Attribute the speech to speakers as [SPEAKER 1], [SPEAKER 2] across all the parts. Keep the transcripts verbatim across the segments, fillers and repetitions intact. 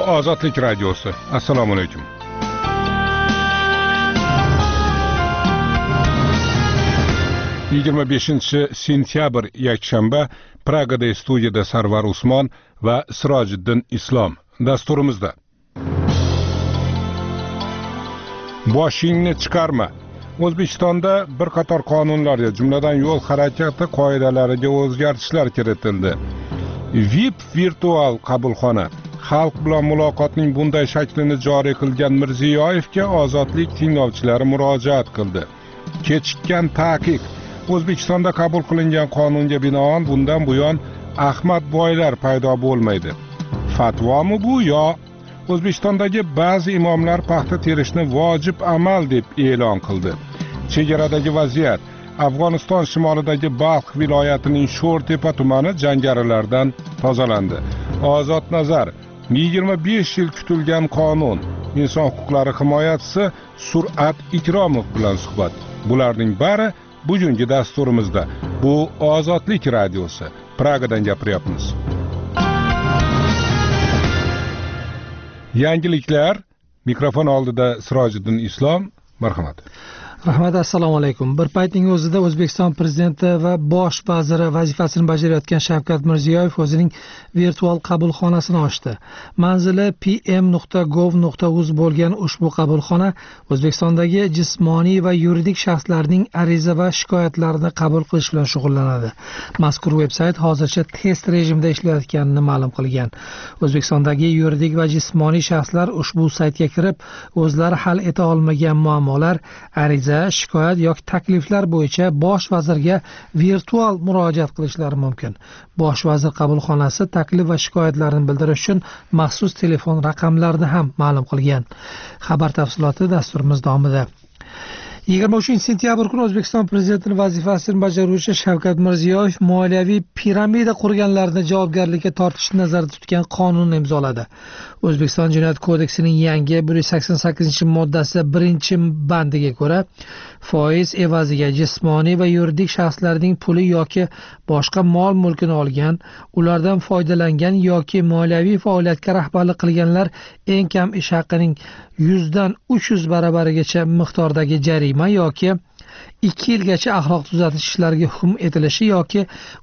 [SPEAKER 1] Ozodlik radiosi. Assalomu alaykum. yigirma beshinchi sentyabr yakshanba Pragada studiyada Sarvar Usmon va Sirojiddin Islom dasturimizda. Boshingni chiqarma. O'zbekistonda bir qator qonunlarga, jumladan yo'l harakati qoidalariga o'zgartishlar kiritildi. V I P virtual qabulxona xalq bilan muloqotning bunday shaklini joriy qilgan Mirziyoyevga Ozodlik tinglovchilari murojaat qildi. Kechikkan taqiq. O'zbekistonda qabul qilingan qonunga binoan bundan buyon Ahmad boylar paydo bo'lmaydi. Fatvomi bu yo O'zbekistondagi ba'zi imomlar paxta terishni vojib amal deb e'lon qildi. Chegaradagi vaziyat. Afg'oniston shimolidagi Balx viloyatining Sho'rtepa tumani jangarilardan tozalandi. Ozod nazar. yigirma besh yil kutilgan qonun. Inson huquqlari himoyachisi Surat Ikromov bilan suhbat. Bularning bari bugungi dasturimizda. Bu Ozodlik radiosi. Pragadan gapiryapmiz. Yangiliklar. Mikrofon oldida Sirojiddin Islom. Marhamat.
[SPEAKER 2] Rahmat, assalomu alaykum. Bir paytning o'zida O'zbekiston prezidenti va bosh vaziri vazifasini bajarayotgan Shavkat Mirziyoyev o'zining virtual qabulxonasini ochdi. Manzili p m nuqta gov nuqta uz bo'lgan ushbu qabulxona O'zbekistondagi jismoniy va yuridik shaxslarning ariza va shikoyatlarini qabul qilish bilan shug'ullanadi. Mazkur veb-sayt hozircha test rejimida ishlayotganini ma'lum qilgan. O'zbekistondagi yuridik va jismoniy shaxslar ushbu saytga kirib, o'zlari hal eta olmagan muammolar, ariza, shikoyat yoki takliflar bo'yicha bosh vazirga virtual murojaat qilishlari mumkin. Bosh vazir qabulxonasi taklif va shikoyatlarni bildirish uchun maxsus telefon raqamlarini ham ma'lum qilgan. Xabar tafsiloti dasturimiz davomida. yigirma uchinchi sentyabr kuni O'zbekiston prezidentining vazifasini bajaruvchi Shavkat Mirziyoyev moliyaviy piramida qurganlarni javobgarlikka tortishni nazarda tutgan qonunni imzoladi. O'zbekiston Jinoyat kodeksining yangi bir yuz sakson sakkizinchi moddasi birinchi bandiga ko'ra, foiz evaziga jismoniy va yuridik shaxslarning puli yoki boshqa mol-mulkini olgan, ulardan foydalangan yoki moliyaviy faoliyatga rahbarlik qilganlar eng kam ish haqining yuz dan uch yuz baravarigacha miqdordagi jarima yoki ikki yilgacha axloq tuzatish ishlariga hukm etilishi yoki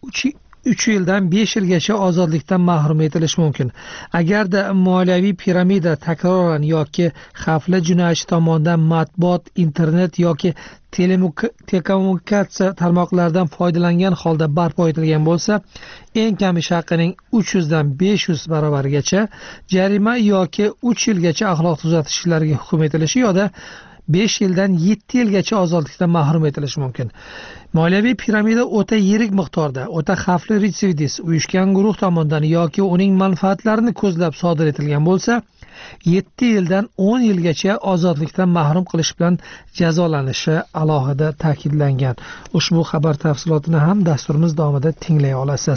[SPEAKER 2] uch yildan besh yilgacha ozodlikdan mahrum etilishi mumkin. Agarda moliyaviy piramida takroran yoki xavfli jinoyatchi tomonidan matbuot, internet yoki telekommunikatsiya tarmoqlaridan foydalangan holda barpo etilgan bo'lsa, eng kam ish haqining uch yuz dan besh yuz baravarigacha jarima yoki uch yilgacha axloq tuzatish ishlariga hukm etilishi yoki besh yildan yetti yilgacha ozodlikdan mahrum etilishi mumkin. Moliyaviy piramida o'ta yirik miqdorda, o'ta xavfli retsidivist, uyushgan guruh tomonidan yoki uning manfaatlarini ko'zlab sodir etilgan bo'lsa, yetti yildan o'n yilgacha ozodlikdan mahrum qilish bilan jazolanishi alohida ta'kidlangan. Ushbu xabar tafsilotini ham dasturimiz davomida tinglay olasiz.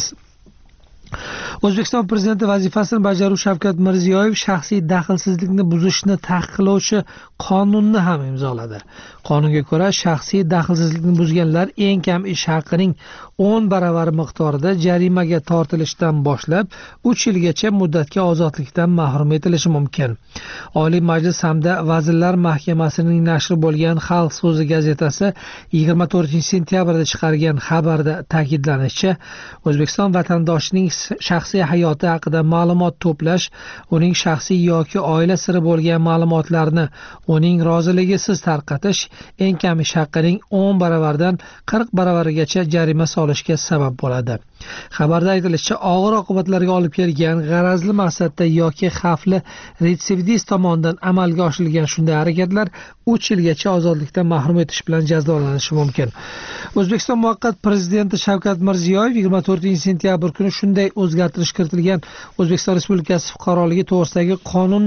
[SPEAKER 2] O'zbekiston prezidenti vazifasini bajaruvchi Shavkat Mirziyoyev shaxsiy daxlsizlikni buzishni taqiqlovchi qonunni ham imzoladi. Qonunga ko'ra, shaxsiy daxlsizlikni buzganlar eng kam ish haqining o'n baravari miqdorida jarimaga tortilishdan boshlab uch yilgacha muddatga ozodlikdan mahrum etilishi mumkin. Oliy Majlis hamda Vazirlar Mahkamasining nashri bo'lgan Xalq so'zi gazetasi yigirma to'rtinchi sentyabrda chiqargan xabarda ta'kidlanishicha, O'zbekiston vatandoshining shaxsiy hayoti haqida ma'lumot to'plash, uning shaxsiy yoki oila siri bo'lgan ma'lumotlarni uning roziligisiz tarqatish eng kam ish haqining o'n baravardan qirq baravarigacha jarima solishga sabab bo'ladi. Xabarda aytilishicha, og'ir oqibatlarga olib kelgan, g'arazli maqsadda yoki xavfli retsidivist tomonidan amalga oshirilgan shunday harakatlar uch yilgacha ozodlikdan mahrum etish bilan jazolanishi mumkin. O'zbekiston muvaqqat prezidenti Shavkat Mirziyoyev yigirma to'rtinchi sentyabr kuni shunday o'zgartirish kiritilgan O'zbekiston Respublikasi fuqaroligi to'g'risidagi qonunni ham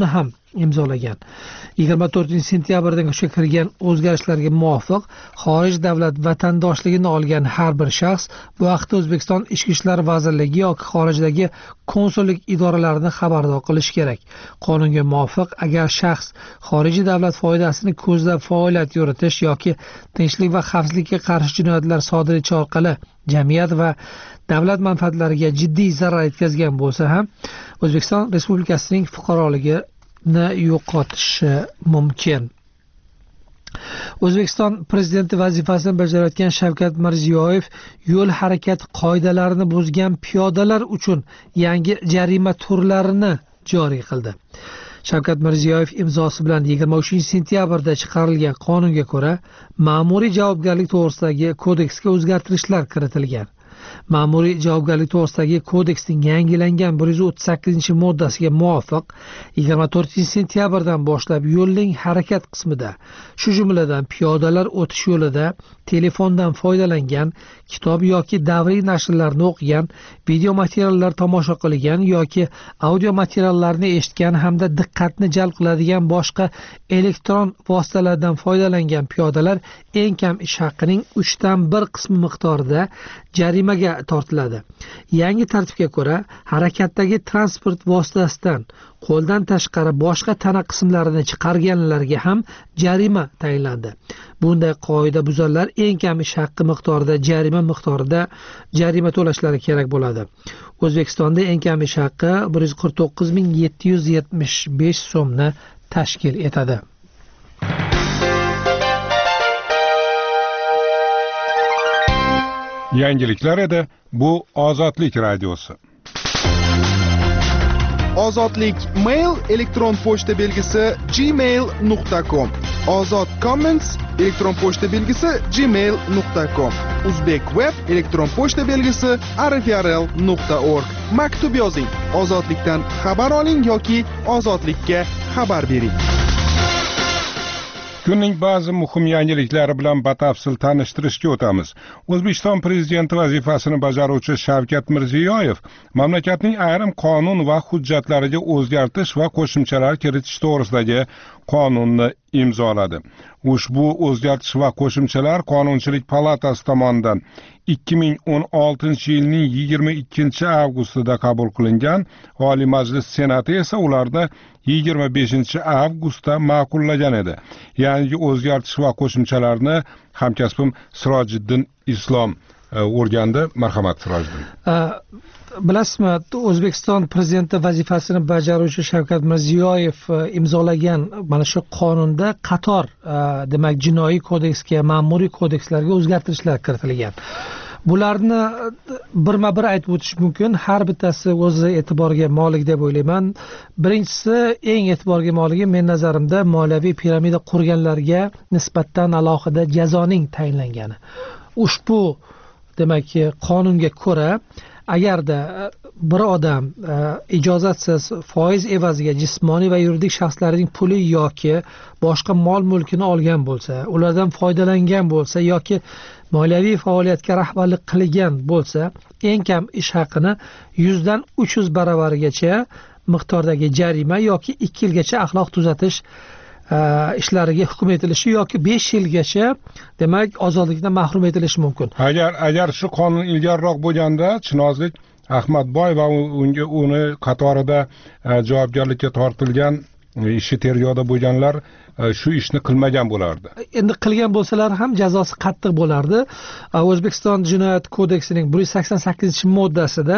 [SPEAKER 2] imzolagan. yigirma to'rtinchi sentyabrdan kuchga kirgan o'zgarishlarga muvofiq xorij davlat vatandoshligini olgan har bir shaxs bu haqda O'zbekiston Ichki ishlar vazirligi yoki xorijdagi konsullik idoralarini xabardor qilish kerak. Qonunga muvofiq agar shaxs xorijiy davlat foydasini ko'zlab faoliyat yuritish yoki tinchlik va xavfsizlikka qarshi jinoyatlar sodir etish orqali jamiyat va davlat manfaatlariga jiddiy zarar yetkazgan bo'lsa ham O'zbekiston Respublikasining fuqaroligini yo'qotishi mumkin. O'zbekiston prezidenti vazifasini bajarayotgan Shavkat Mirziyoyev yo'l harakati qoidalarini buzgan piyodalar uchun yangi jarima turlarini joriy qildi. Shavkat Mirziyoyev imzosi bilan yigirma uchinchi sentyabrda chiqarilgan qonunga ko'ra ma'muriy javobgarlik to'g'risidagi kodeksga o'zgartirishlar kiritilgan. Ma'muriy javobgarlik to'g'risidagi kodeksning yangilangan bir yuz o'ttiz sakkizinchi moddasiga muvofiq yigirma to'rtinchi sentyabrdan boshlab yo'lning harakat qismida, shu jumladan piyodalar o'tish yo'lida telefondan foydalangan, kitob yoki davriy nashrlarni o'qigan, video materiallar tomosha qilgan yoki audio materiallarni eshitgan hamda diqqatni jalb qiladigan boshqa elektron vositalardan foydalangan piyodalar eng kam ish haqining uchdan bir qismi miqdorida jarimaga tortiladi. Yangi tartibga ko'ra, harakatdagi transport vositasidan qo'ldan tashqari boshqa tana qismlarini chiqarganlarga ham jarima tayinlandi. Bunday qoida buzarlar eng kam ish haqqi miqdorida jarima miqdorida jarima to'lashlari kerak bo'ladi. O'zbekistonda eng kam ish haqqi bir yuz qirq to'qqiz ming yetti yuz yetmish besh so'mni tashkil etadi.
[SPEAKER 1] Yangiliklar edi, bu Ozodlik radiosi.
[SPEAKER 3] Ozodlik mail elektron pochta belgisi gmail nuqta com. Ozod comments elektron pochta belgisi gmail nuqta com. Uzbek web elektron pochta belgisi r f r l nuqta org. Maktub yozing. Ozodlikdan xabar oling yoki ozodlikka xabar bering.
[SPEAKER 1] Kunning ba'zi muhim yangiliklari bilan batafsil tanishtirishga o'tamiz. O'zbekiston prezidenti vazifasini bajaruvchi Shavkat Mirziyoyev mamlakatning ayrim qonun va hujjatlariga o'zgartish va qo'shimchalar kiritish to'g'risidagi qonunni imzoladi. Ushbu o'zgartish va qo'shimchalar Qonunchilik palatasi tomonidan ikki ming o'n oltinchi yilning yigirma ikkinchi avgustida qabul qilingan, Oliy Majlis Senati esa ularni yigirma beshinchi avgustda ma'qullagan edi. Yangi o'zgartish va qo'shimchalarni hamkasbim Sirojiddin Islom o'rgandi. Marhamat Sirojiddin.
[SPEAKER 2] Bilasizmi, O'zbekiston prezidenti vazifasini bajaruvchi Shavkat Mirziyoyev imzolagan mana shu qonunda qator demak jinoiy kodeksga, ma'muriy kodekslarga o'zgartirishlar kiritilgan. Bularni birma-bir aytib o'tish mumkin. Har bittasi o'z e'tiboriga molik deb o'ylayman. Birinchisi, eng e'tiborga moligi men nazarimda moliyaviy piramida qurganlarga nisbatan alohida jazoning tayinlangani. Ushbu demak qonunga ko'ra agarda bir odam ijozatsiz foiz evaziga jismoniy va yuridik shaxslarning puli yoki boshqa mol mulkini olgan bo'lsa, ulardan foydalangan bo'lsa yoki moliyaviy faoliyatga rahbarlik qilgan bo'lsa, eng kam ish haqini yuz dan uch yuz baravarigacha miqdordagi jarima yoki ikki yilgacha axloq tuzatish ishlariga hukm etilishi yoki besh yilgacha demak ozodlikdan mahrum etilishi mumkin.
[SPEAKER 1] Agar agar shu qonun ilgariroq bo'lganda Chinozlik Ahmadboy va unga uni qatorida javobgarlikka tortilgan ishi tergovda bo'lganlar shu ishni qilmagan bo'lardi.
[SPEAKER 2] Endi qilgan bo'lsalar ham jazosi qattiq bo'lardi. O'zbekiston Jinoyat kodeksining bir yuz sakson sakkizinchi moddasida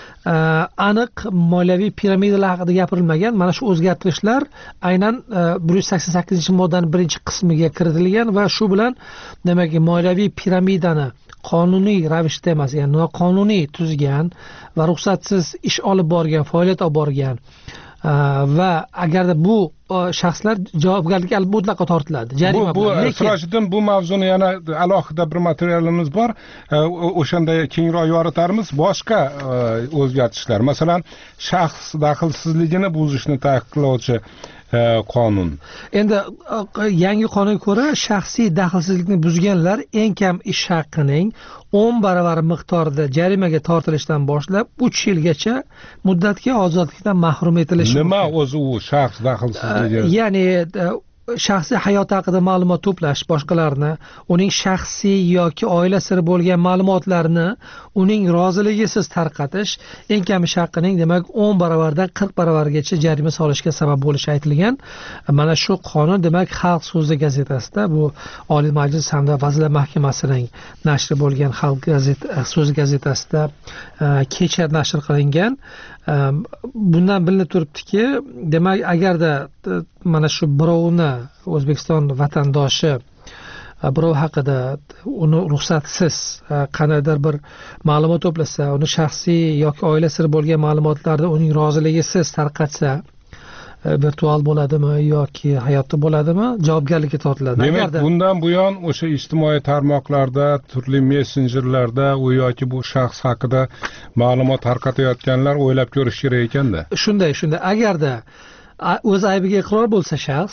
[SPEAKER 2] aniq moliyaviy piramidalar haqida gapirilmagan. Mana shu o'zgartirishlar aynan bir yuz sakson sakkizinchi moddaning birinchi qismiga kiritilgan va shu bilan demak moliyaviy piramidani qonuniy ravishda emas, ya'ni noqonuniy tuzgan va ruxsatsiz ish olib borgan, faoliyat olib borgan va agarda bu shaxslar javobgarlikka mutlaqo tortiladi. Jarima
[SPEAKER 1] bu Sirojiddin, bu mavzuni yana alohida bir materialimiz bor. O'shanda kengroq yoritarmiz. Boshqa o'zgartishlar, masalan, shaxs daxlsizligini buzishni taqiqlovchi qonun.
[SPEAKER 2] Endi yangi qonunga ko'ra shaxsiy daxlsizlikni buzganlar eng kam ish haqining o'n baravari miqdorida jarimaga tortilishdan boshlab uch yilgacha muddatga ozodlikdan mahrum etilishi
[SPEAKER 1] mumkin. Nima o'zi u shaxs daxlsizligi?
[SPEAKER 2] ya'ni shaxsiy hayoti haqida ma'lumot to'plash, boshqalarni uning shaxsiy yoki oila siri bo'lgan ma'lumotlarni uning roziligisiz tarqatish eng kam ish haqining demak o'n baravardan qirq baravargacha jarima solishga sabab bo'lishi aytilgan. Mana shu qonun demak Xalq so'zi gazetasida, bu Oliy Majlis hamda Vazirlar Mahkamasining nashri bo'lgan Xalq gazet so'zi gazetasida kecha nashr qilingan. Bundan bilinib turibdiki, demak agarda mana shu birovni O'zbekiston vatandoshi birov haqida uni ruxsatsiz qandaydir bir ma'lumot to'plasa, uni shaxsiy yoki oila siri bo'lgan ma'lumotlarni uning roziligisiz tarqatsa, virtual bo'ladimi yoki hayotda bo'ladimi, javobgarlikka tortiladi.
[SPEAKER 1] Demak, bundan buyon o'sha ijtimoiy tarmoqlarda, turli messenjerlarda u yoki bu shaxs haqida ma'lumot tarqatayotganlar o'ylab ko'rish kerak ekanda.
[SPEAKER 2] Shunday, shunday. Agarda o'z aybiga iqror bo'lsa shaxs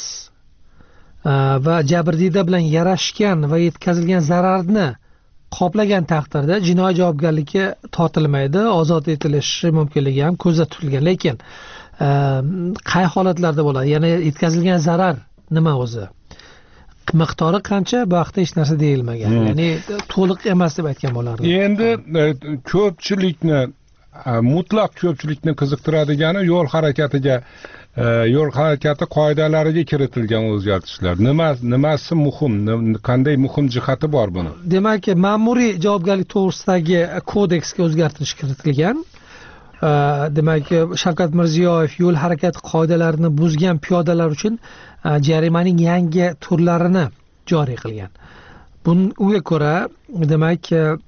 [SPEAKER 2] va jabrdiyda bilan yarashgan va yetkazilgan zararni qoplagan taqdirda jinoiy javobgarlikka tortilmaydi, ozod etilishi mumkinligi ham ko'zda tutilgan. Lekin qay holatlarda bo'ladi? Ya'ni yetkazilgan zarar nima o'zi? Miqdori qancha? Bu haqda hech narsa deyilmagan. Hmm. Ya'ni to'liq emas deb aytgan bo'lardim.
[SPEAKER 1] Endi ko'pchilikni, mutlaq ko'pchilikni qiziqtiradigan yo'l harakatiga yo'l harakati qoidalariga kiritilgan o'zgartishlar. Nima nimasi muhim? Qanday muhim jihati bor buni?
[SPEAKER 2] Demak, ma'muriy javobgarlik to'g'risidagi kodeksga o'zgartirish kiritilgan. Demak, Shavkat Mirziyoyev yo'l harakati qoidalarini buzgan piyodalar uchun jarimaning yangi turlarini joriy qilgan. Bunga ko'ra, demak,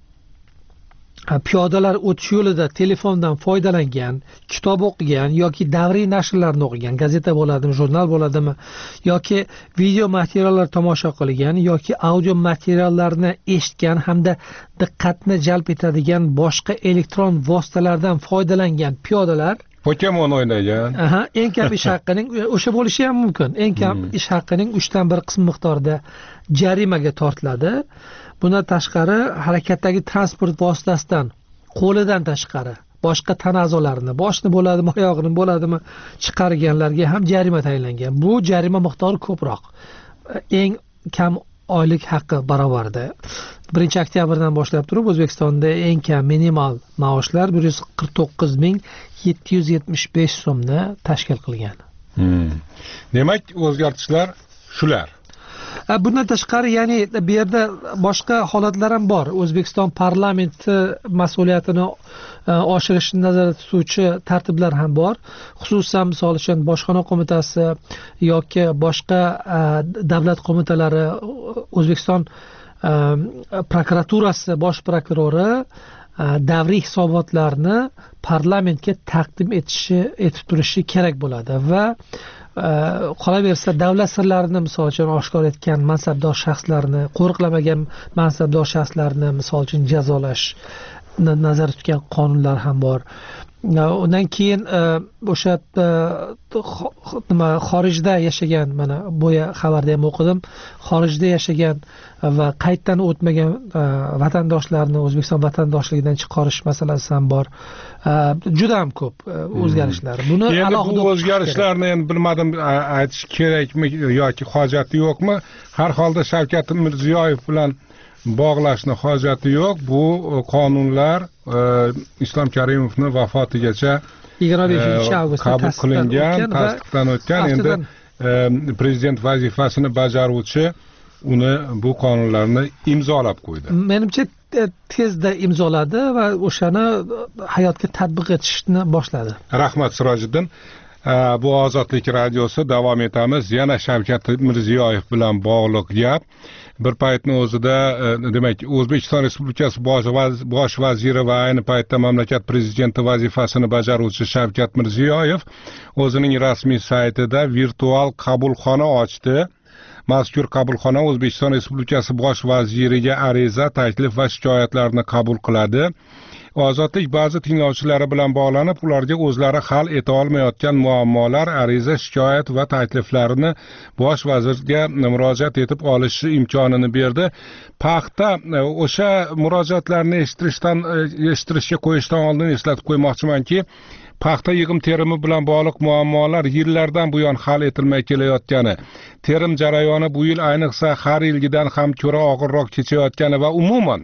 [SPEAKER 2] piyodalar o'tish yo'lida telefondan foydalangan, kitob o'qigan yoki davriy nashrlarni o'qigan, gazeta bo'ladimi, jurnal bo'ladimi, yoki video materiallar tomosha qilgan yoki audio materiallarni eshitgan hamda diqqatni jalb etadigan boshqa elektron vositalardan foydalangan piyodalar
[SPEAKER 1] Pokemon o'ynagan.
[SPEAKER 2] Aha, eng kam ish haqining o'sha bo'lishi ham mumkin. Eng kam ish haqining uchdan bir qismi miqdorida jarimaga tortiladi. Bundan tashqari harakatdagi transport vositasidan qo'lidan tashqari boshqa tana a'zolarini, boshni bo'ladimi, oyog'ini bo'ladimi chiqarganlarga ham jarima tayinlangan. Bu jarima miqdori ko'proq. Eng kam oylik haqqi barobarida. birinchi oktyabrdan boshlab turib O'zbekistonda eng kam minimal maoshlar bir yuz qirq to'qqiz ming yetti yuz yetmish besh so'mni tashkil qilgan.
[SPEAKER 1] Hmm. Demak, o'zgartishlar shular.
[SPEAKER 2] Bundan tashqari, ya'ni bu yerda boshqa holatlar ham bor. O'zbekiston parlamenti mas'uliyatini oshirishni nazarda tutuvchi tartiblar ham bor. Xususan, misol uchun Bojxona qo'mitasi yoki boshqa davlat qo'mitalari, O'zbekiston prokuraturasi bosh prokurori davriy hisobotlarni parlamentga taqdim etishi etib turishi kerak bo'ladi va qolaversa davlat sirlarini misol uchun oshkor etgan mansabdor shaxslarni, qo'riqlamagan mansabdor shaxslarni misol uchun jazolash nazarda tutgan qonunlar ham bor. Undan keyin o'sha nima xorijda yashagan, mana boya xabarda ham o'qidim, xorijda yashagan va qayddan o'tmagan vatandoshlarni O'zbekiston vatandoshligidan chiqarish masalasi ham bor. Juda ham ko'p o'zgarishlar. Buni
[SPEAKER 1] alohida bu o'zgarishlarni endi bilmadim aytish kerakmi yoki hojati yo'qmi? Har holda Shavkat Mirziyoyev bilan bog'lashni hojati yo'q. Bu qonunlar Islom Karimovning vafotigacha
[SPEAKER 2] yigirma beshinchi avgustda
[SPEAKER 1] qabul qilingan, tasdiqdan o'tgan. Endi prezident vazifasini bajaruvchi uni bu qonunlarni imzolab qo'ydi.
[SPEAKER 2] Menimcha tezda imzoladi va o'shani hayotga tatbiq etishni boshladi.
[SPEAKER 1] Rahmat Sirojiddin. Bu Ozodlik radiosi, davom etamiz. Yana Shavkat Mirziyoyev bilan bog'liq gap. Bir paytning o'zida demak O'zbekiston Respublikasi bosh vaziri va ayni paytda mamlakat prezidenti vazifasini bajaruvchi Shavkat Mirziyoyev o'zining rasmiy saytida virtual qabulxona ochdi. Mazkur qabulxona O'zbekiston Respublikasi bosh vaziriga ariza, taklif va shikoyatlarni qabul qiladi. Ozodlik ba'zi tinglovchilari bilan bog'lanib, ularga o'zlari hal eta olmayotgan muammolar, ariza, shikoyat va takliflarini bosh vazirga murojaat etib olishi imkonini berdi. Paxta o'sha murojaatlarni eshittirishdan eshittirishga qo'yishdan oldin eslatib qo'ymoqchimanki, paxta yig'im terimi bilan bog'liq muammolar yillardan buyon hal etilmay kelayotgani, terim jarayoni bu yil ayniqsa har yilgidan ham ko'ra og'irroq kechayotgani va umuman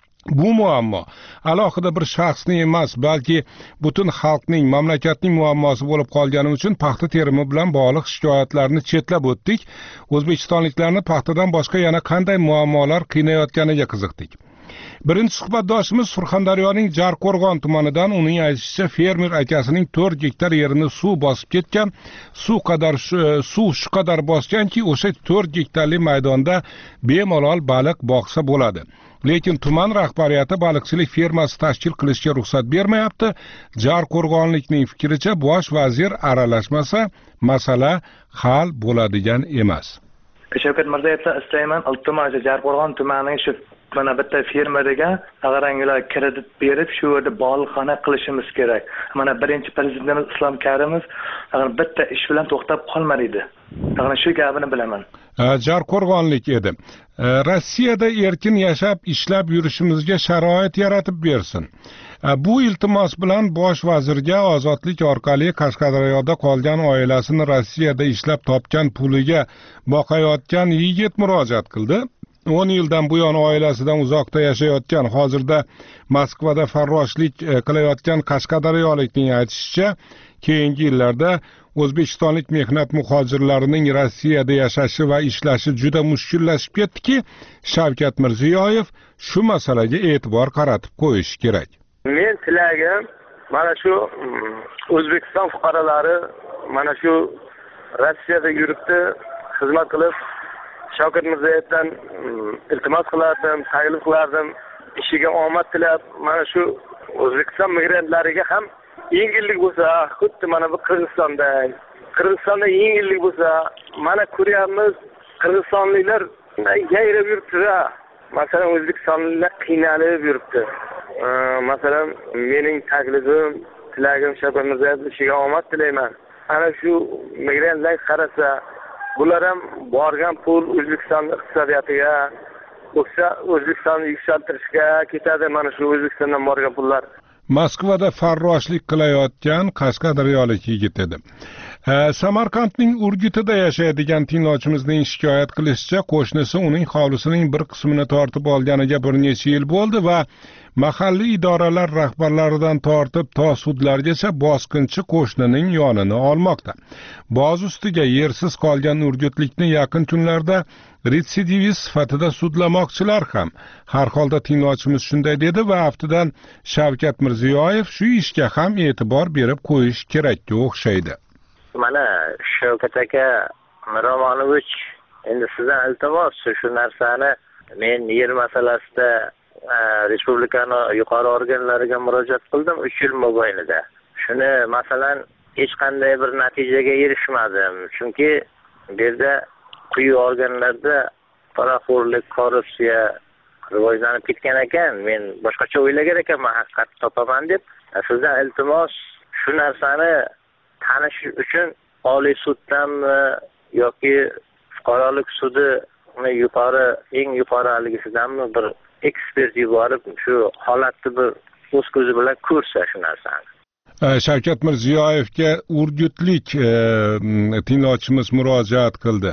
[SPEAKER 1] bu muammo alohida bir shaxsning emas, balki butun xalqning, mamlakatning muammosi bo'lib qolgani uchun paxta terimi bilan bog'liq shikoyatlarni chetlab o'tdik. O'zbekistonliklarni paxtadan boshqa yana qanday muammolar qiynayotganiga qiziqdik. Birinchi suhbatdoshimiz Surxondaryoning Jarqo'rg'on tumanidan. Uning aytishicha, fermer akasining to'rt gektar yerini suv bosib ketgan. Suv qadar suv shu qadar bosganki, o'sha to'rt gektarli maydonda bemalol baliq boqsa bo'ladi. Lekin tuman rahbariyati baliqchilik fermasi tashkil qilishga ruxsat bermayapti. Jarqo'rg'onlikning fikricha, bosh vazir aralashmasa masala hal bo'ladigan emas.
[SPEAKER 4] Shavkat Mirziyoyevdan istayman, iltimos Jarqo'rg'on tumanining shu mana bitta fermeriga ag'arangilar kredit berib shu yerda baliqxona qilishimiz kerak. Mana birinchi prezidentimiz Islom Karimov bitta ish bilan to'xtab qolmadi. Mana shu gapini bilaman.
[SPEAKER 1] Jarqo'rg'onlik edi. Rossiyada erkin yashab, ishlab yurishimizga sharoit yaratib bersin. Bu iltimos bilan bosh vazirga ozodlik orqali Qashqadaryoda qolgan oilasini Rossiyada ishlab topgan puliga boqayotgan yigit murojaat qildi. o'n yildan buyon oilasidan uzoqda yashayotgan, hozirda Moskvada farroshlik qilayotgan Qashqadaryolikning aytishicha, keyingi yillarda O'zbekistonlik mehnat muhojirlarining Rossiyada yashashi va ishlashi juda mushkullashib ketdiki, Shavkat Mirziyoyev shu masalaga e'tibor qaratib qo'yish kerak.
[SPEAKER 5] Men tilagim mana shu O'zbekiston fuqarolari mana shu Rossiyada yuribdi, xizmat qilib Shavkat Mirziyoyevdan iltimos qilardim, taklif qilardim, ishiga omad tilab, mana shu O'zbekiston migrantlariga ham yengillik bo'lsa, xuddi mana bu Qirg'izistonda, Qirg'izistonda yengillik bo'lsa, mana ko'ryapmiz, qirg'izistonliklar yayrab yuribdi-da. Masalan, o'zbekistonliklar qiynalib yuribdi. Masalan, mening taklifim, tilagim Shavkat Mirziyoyev ishiga omad tilayman. Ana shu migrantlar qarasa, bular ham borgan pul O'zbekiston iqtisodiyotiga, o'sha O'zbekistonni yuksaltirishga ketadi. Mana shu O'zbekistondan borgan pullar.
[SPEAKER 1] Moskvada farroshlik qilayotgan Qashqadaryolik yigit edi. Samarqandning Urgutida yashaydigan tinglovchimizning shikoyat qilishicha, qo'shnisi uning hovlisining bir qismini tortib olganiga bir necha yil bo'ldi va mahalliy idoralar rahbarlaridan tortib to sudlargacha bosqinchi qo'shnining yonini olmoqda. Boz ustiga yersiz qolgan urgutlikni yaqin kunlarda retsidivist sifatida sudlamoqchilar ham. Har holda tinglovchimiz shunday dedi va aftidan Shavkat Mirziyoyev shu ishga ham e'tibor berib qo'yish kerakka o'xshaydi.
[SPEAKER 5] Mana Shavkat aka Miromonovich, endi sizdan iltimos shu narsani men yer masalasida respublikani yuqori organlariga murojaat qildim uch yil mobaynida. Shuni masalan hech qanday bir natijaga erishmadim. Chunki bu yerda quyi organlarda poraxo'rlik, korrupsiya rivojlanib ketgan ekan. Men boshqacha o'ylagan ekanman, haqiqatni topaman deb. Sizdan iltimos shu narsani tanish uchun Oliy suddanmi yoki fuqarolik sudi yuqori, eng yuqori haligisidanmi bir ekspert yuborib shu holatni bir o'z ko'zi bilan ko'rsa shu narsani.
[SPEAKER 1] Shavkat Mirziyoyevga urgutlik tinglovchimiz murojaat qildi.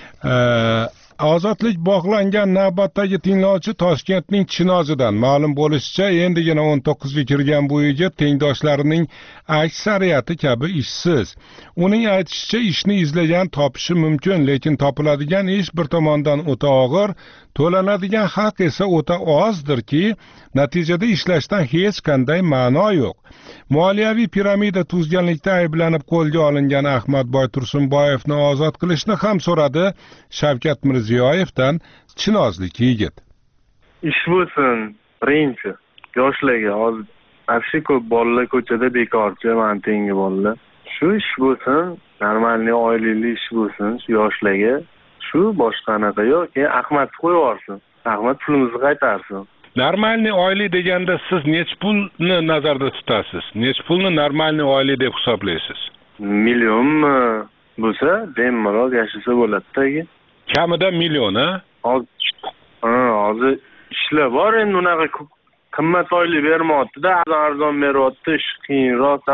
[SPEAKER 1] Ozodlik bog'langan navbatdagi tinglovchi Toshkentning Chinozidan. Ma'lum bo'lishicha, endigina o'n to'qqizga kirgan bu yigit tengdoshlarining aksariyati kabi ishsiz. Uning aytishicha, ishni izlagan topishi mumkin, lekin topiladigan ish bir tomondan o'ta og'ir, to'lanadigan haq esa o'ta ozdirki, natijada ishlashdan hech qanday ma'no yo'q. Moliyaviy piramida tuzganlikda ayblanib qo'lga olingan Ahmadboy Tursunboyevni ozod qilishni ham so'radi Shavkat Mirziyoyevdan chinozlik yigit.
[SPEAKER 6] Ish bo'lsin, birinchi yoshlarga hozir afshi ko'p bolalar ko'chada bekorchi, men tengi bolalar. Shu ish bo'lsin, normalniy oilayli ish bo'lsin, shu yoshlarga, shu boshqanaqa yo'q, Ahmad qo'yib yuborsin. Ahmad pulimizni qaytarsin.
[SPEAKER 1] Normalniy oila deganda siz nech pulni nazarda tutasiz? Nech pulni normalniy oila deb hisoblaysiz?
[SPEAKER 6] Millionmi bo'lsa, bemalol yashasa bo'ladi-da.
[SPEAKER 1] Kamida million, ha?
[SPEAKER 6] Ha, hozir ishlar bor, endi unaqa qimmat oylik bermayapti-da, arzon beryapti, ish qiyinroq,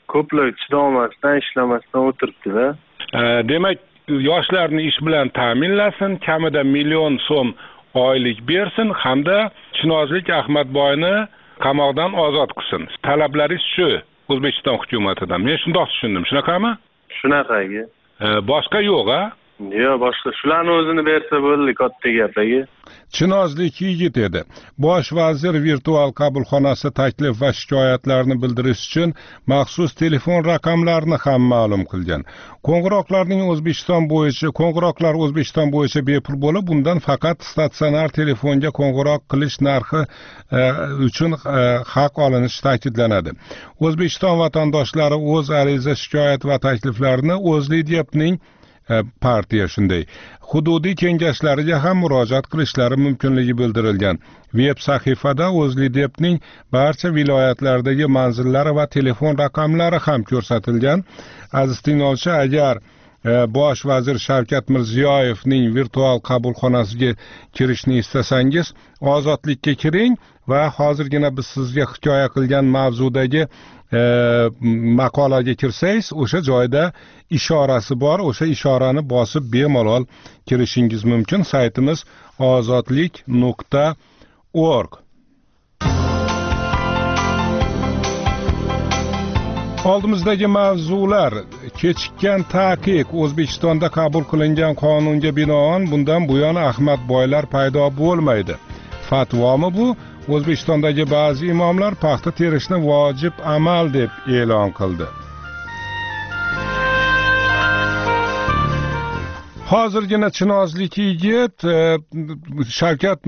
[SPEAKER 6] ko'plar chidamasdan ishlamasdan o'tiribdi-da.
[SPEAKER 1] Demak, yoshlarni ish bilan ta'minlasin, kamida million so'm oylik bersin hamda Chinozlik Ahmadboyni qamoqdan ozod qilsin. Talablaringiz shu O'zbekiston hukumatidan. Men shundoq tushundim. Shunaqami?
[SPEAKER 6] Shunaqagi.
[SPEAKER 1] Boshqa yo'q-a?
[SPEAKER 6] Yo'q, boshqa shularni o'zini bersa bo'ldi, katta gap aka.
[SPEAKER 1] Chinozlik yigit edi. Bosh vazir virtual qabulxonasi taklif va shikoyatlarni bildirish uchun maxsus telefon raqamlarini ham ma'lum qilgan. Qo'ng'iroqlarning O'zbekiston bo'yicha, qo'ng'iroqlar O'zbekiston bo'yicha bepul bo'lib, bundan faqat statsionar telefonga qo'ng'iroq qilish narxi e, uchun e, haq olinishi ta'kidlanadi. O'zbekiston vatandoshlari o'z ariza, shikoyat va takliflarini O'zLiDep'ning partiya shunday hududiy kengashlariga ham murojaat qilishlari mumkinligi bildirilgan. Web sahifada O'zLiDep'ning barcha viloyatlardagi manzillari va telefon raqamlari ham ko'rsatilgan. Aziz tinglovchi, agar Bosh vazir Shavkat Mirziyoyevning virtual qabulxonasiga kirishni istasangiz, ozodlikka kiring va hozirgina biz sizga hikoya qilgan mavzudagi e, maqolaga kirsangiz, o'sha joyda ishorasi bor, o'sha ishorani bosib bemalol kirishingiz mumkin. Saytimiz ozodlik nuqta org. Oldimizdagi mavzular: kechikkan taqiq, O'zbekistonda qabul qilingan qonunga binoan bundan buyon Ahmadboylar paydo bo'lmaydi. Fatvomi bu? O'zbekistondagi ba'zi imomlar paxta terishni vojib amal deb e'lon qildi. Hozirgina Chinozlik yigit Shavkat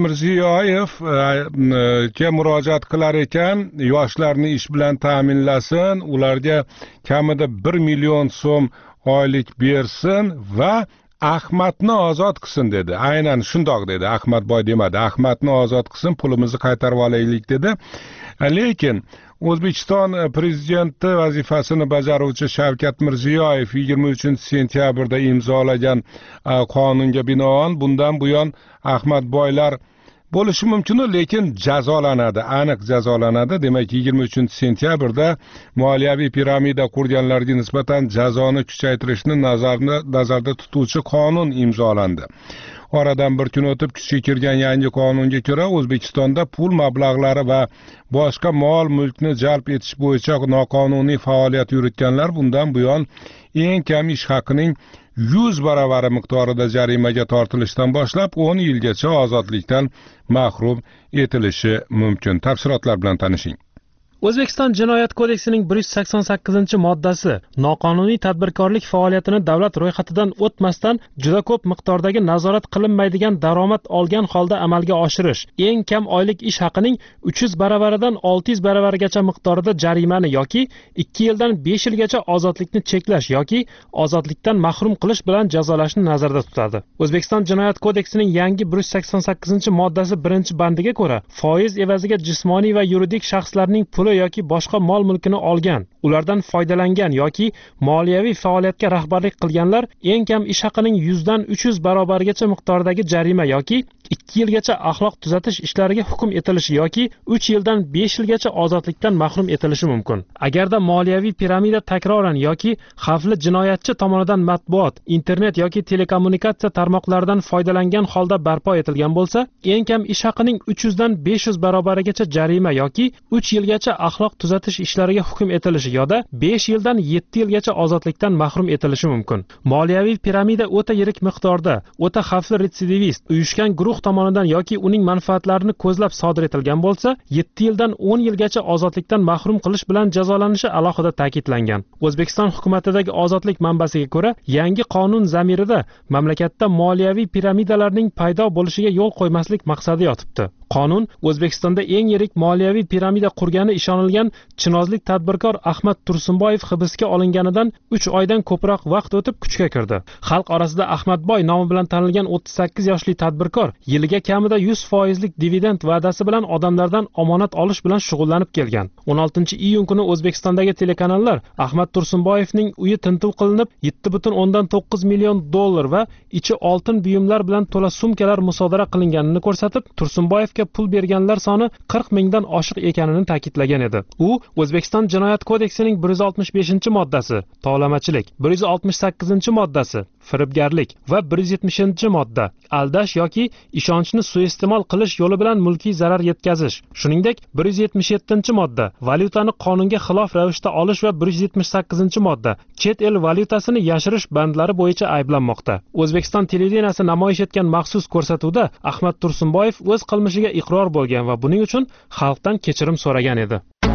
[SPEAKER 1] Mirziyoyevga murojaat qilar ekan, yoshlarni ish bilan ta'minlasin, ularga kamida bir million so'm oylik bersin va Ahmadni ozod qilsin dedi. Aynan shundoq dedi. Ahmadboy demadi. Ahmadni ozod qilsin, pulimizni qaytarib olaylik dedi. Lekin O'zbekiston prezidenti vazifasini bajaruvchi Shavkat Mirziyoyev yigirma uchinchi sentyabrda imzolagan qonunga binoan bundan buyon Ahmadboylar bo'lishi mumkin, lekin jazolanadi, aniq jazolanadi. Demak, yigirma uchinchi sentyabrda moliyaviy piramida qurganlarga nisbatan jazoni kuchaytirishni nazarda nazarda tutuvchi qonun imzolandi. Oradan bir kun o'tib kuchga kirgan yangi qonunga ko'ra O'zbekistonda pul mablag'lari va boshqa mol mulkni jalb etish bo'yicha noqonuniy faoliyat yuritganlar bundan buyon eng kam ish haqining yuz baravari miqdorida jarimaga tortilishdan boshlab o'n yilgacha ozodlikdan mahrum etilishi mumkin. Tafsilotlar bilan tanishing.
[SPEAKER 7] O'zbekiston Jinoyat kodeksining bir yuz sakson sakkizinchi moddasi noqonuniy tadbirkorlik faoliyatini davlat ro'yxatidan o'tmasdan juda ko'p miqdordagi nazorat qilinmaydigan daromad olgan holda amalga oshirish, eng kam oylik ish haqining uch yuz baravaridan olti yuz baravarigacha miqdorida jarimani yoki ikki yildan besh yilgacha ozodlikni cheklash yoki ozodlikdan mahrum qilish bilan jazolashni nazarda tutadi. O'zbekiston Jinoyat kodeksining yangi bir yuz sakson sakkizinchi moddasi birinchi bandiga ko'ra, foiz evaziga jismoniy va yuridik shaxslarning puli yoki boshqa mol mulkini olgan, ulardan foydalangan yoki moliyaviy faoliyatga rahbarlik qilganlar eng kam ish haqining yuz dan uch yuz barobarigacha miqdordagi jarima yoki ikki yilgacha axloq tuzatish ishlariga hukm etilishi yoki uch yildan besh yilgacha ozodlikdan mahrum etilishi mumkin. Agarda moliyaviy piramida takroran yoki xavfli jinoyatchi tomonidan matbuot, internet yoki telekommunikatsiya tarmoqlaridan foydalangan holda barpo etilgan bo'lsa, eng kam ish haqining uch yuz dan besh yuz barobarigacha jarima yoki uch yilgacha axloq tuzatish ishlariga hukm etilishi yoda besh yildan yetti yilgacha ozodlikdan mahrum etilishi mumkin. Moliyaviy piramida o'ta yirik miqdorda, o'ta xavfli retsidivist, uyushgan guruh tomonidan yoki uning manfaatlarini ko'zlab sodir etilgan bo'lsa, yetti yildan o'n yilgacha ozodlikdan mahrum qilish bilan jazolanishi alohida ta'kidlangan. O'zbekiston hukumatidagi ozodlik manbasiga ko'ra, yangi qonun zamirida mamlakatda moliyaviy piramidalarning paydo bo'lishiga yo'l qo'ymaslik maqsadi yotibdi. Qonun O'zbekistonda eng yirik moliyaviy piramida qurgani ishonilgan chinozlik tadbirkor Ahmad Tursunboyev hibsga olinganidan uch oydan ko'proq vaqt o'tib kuchga kirdi. Xalq orasida Ahmadboy nomi bilan tanilgan o'ttiz sakkiz yoshli tadbirkor yiliga kamida yuz foizlik dividend va'dasi bilan odamlardan omonat olish bilan shug'ullanib kelgan. o'n oltinchi iyun kuni O'zbekistondagi telekanallar Ahmad Tursunboyevning uyi tintuv qilinib, yetti butun o'ndan to'qqiz million dollar va ichi oltin buyumlar bilan to'la sumkalar musodara qilinganini ko'rsatib, Tursunboyevga to'lashga pul berganlar soni qirq mingdan oshiq ekanini ta'kidlagan edi. U O'zbekiston Jinoyat kodeksining bir yuz oltmish beshinchi moddasi tovlamachilik, bir yuz oltmish sakkizinchi moddasi firibgarlik va bir yuz yetmishinchi modda aldash yoki ishonchni suiiste'mol qilish yo'li bilan mulkiy zarar yetkazish, shuningdek bir yuz yetmish yettinchi modda valyutani qonunga xilof ravishda olish va bir yuz yetmish sakkizinchi modda chet el valyutasini yashirish bandlari bo'yicha ayblanmoqda. O'zbekiston televideniyasi namoyish etgan maxsus ko'rsatuvda Ahmad Tursunboyev o'z qilmishiga iqror bo'lgan va buning uchun xalqdan kechirim so'ragan edi.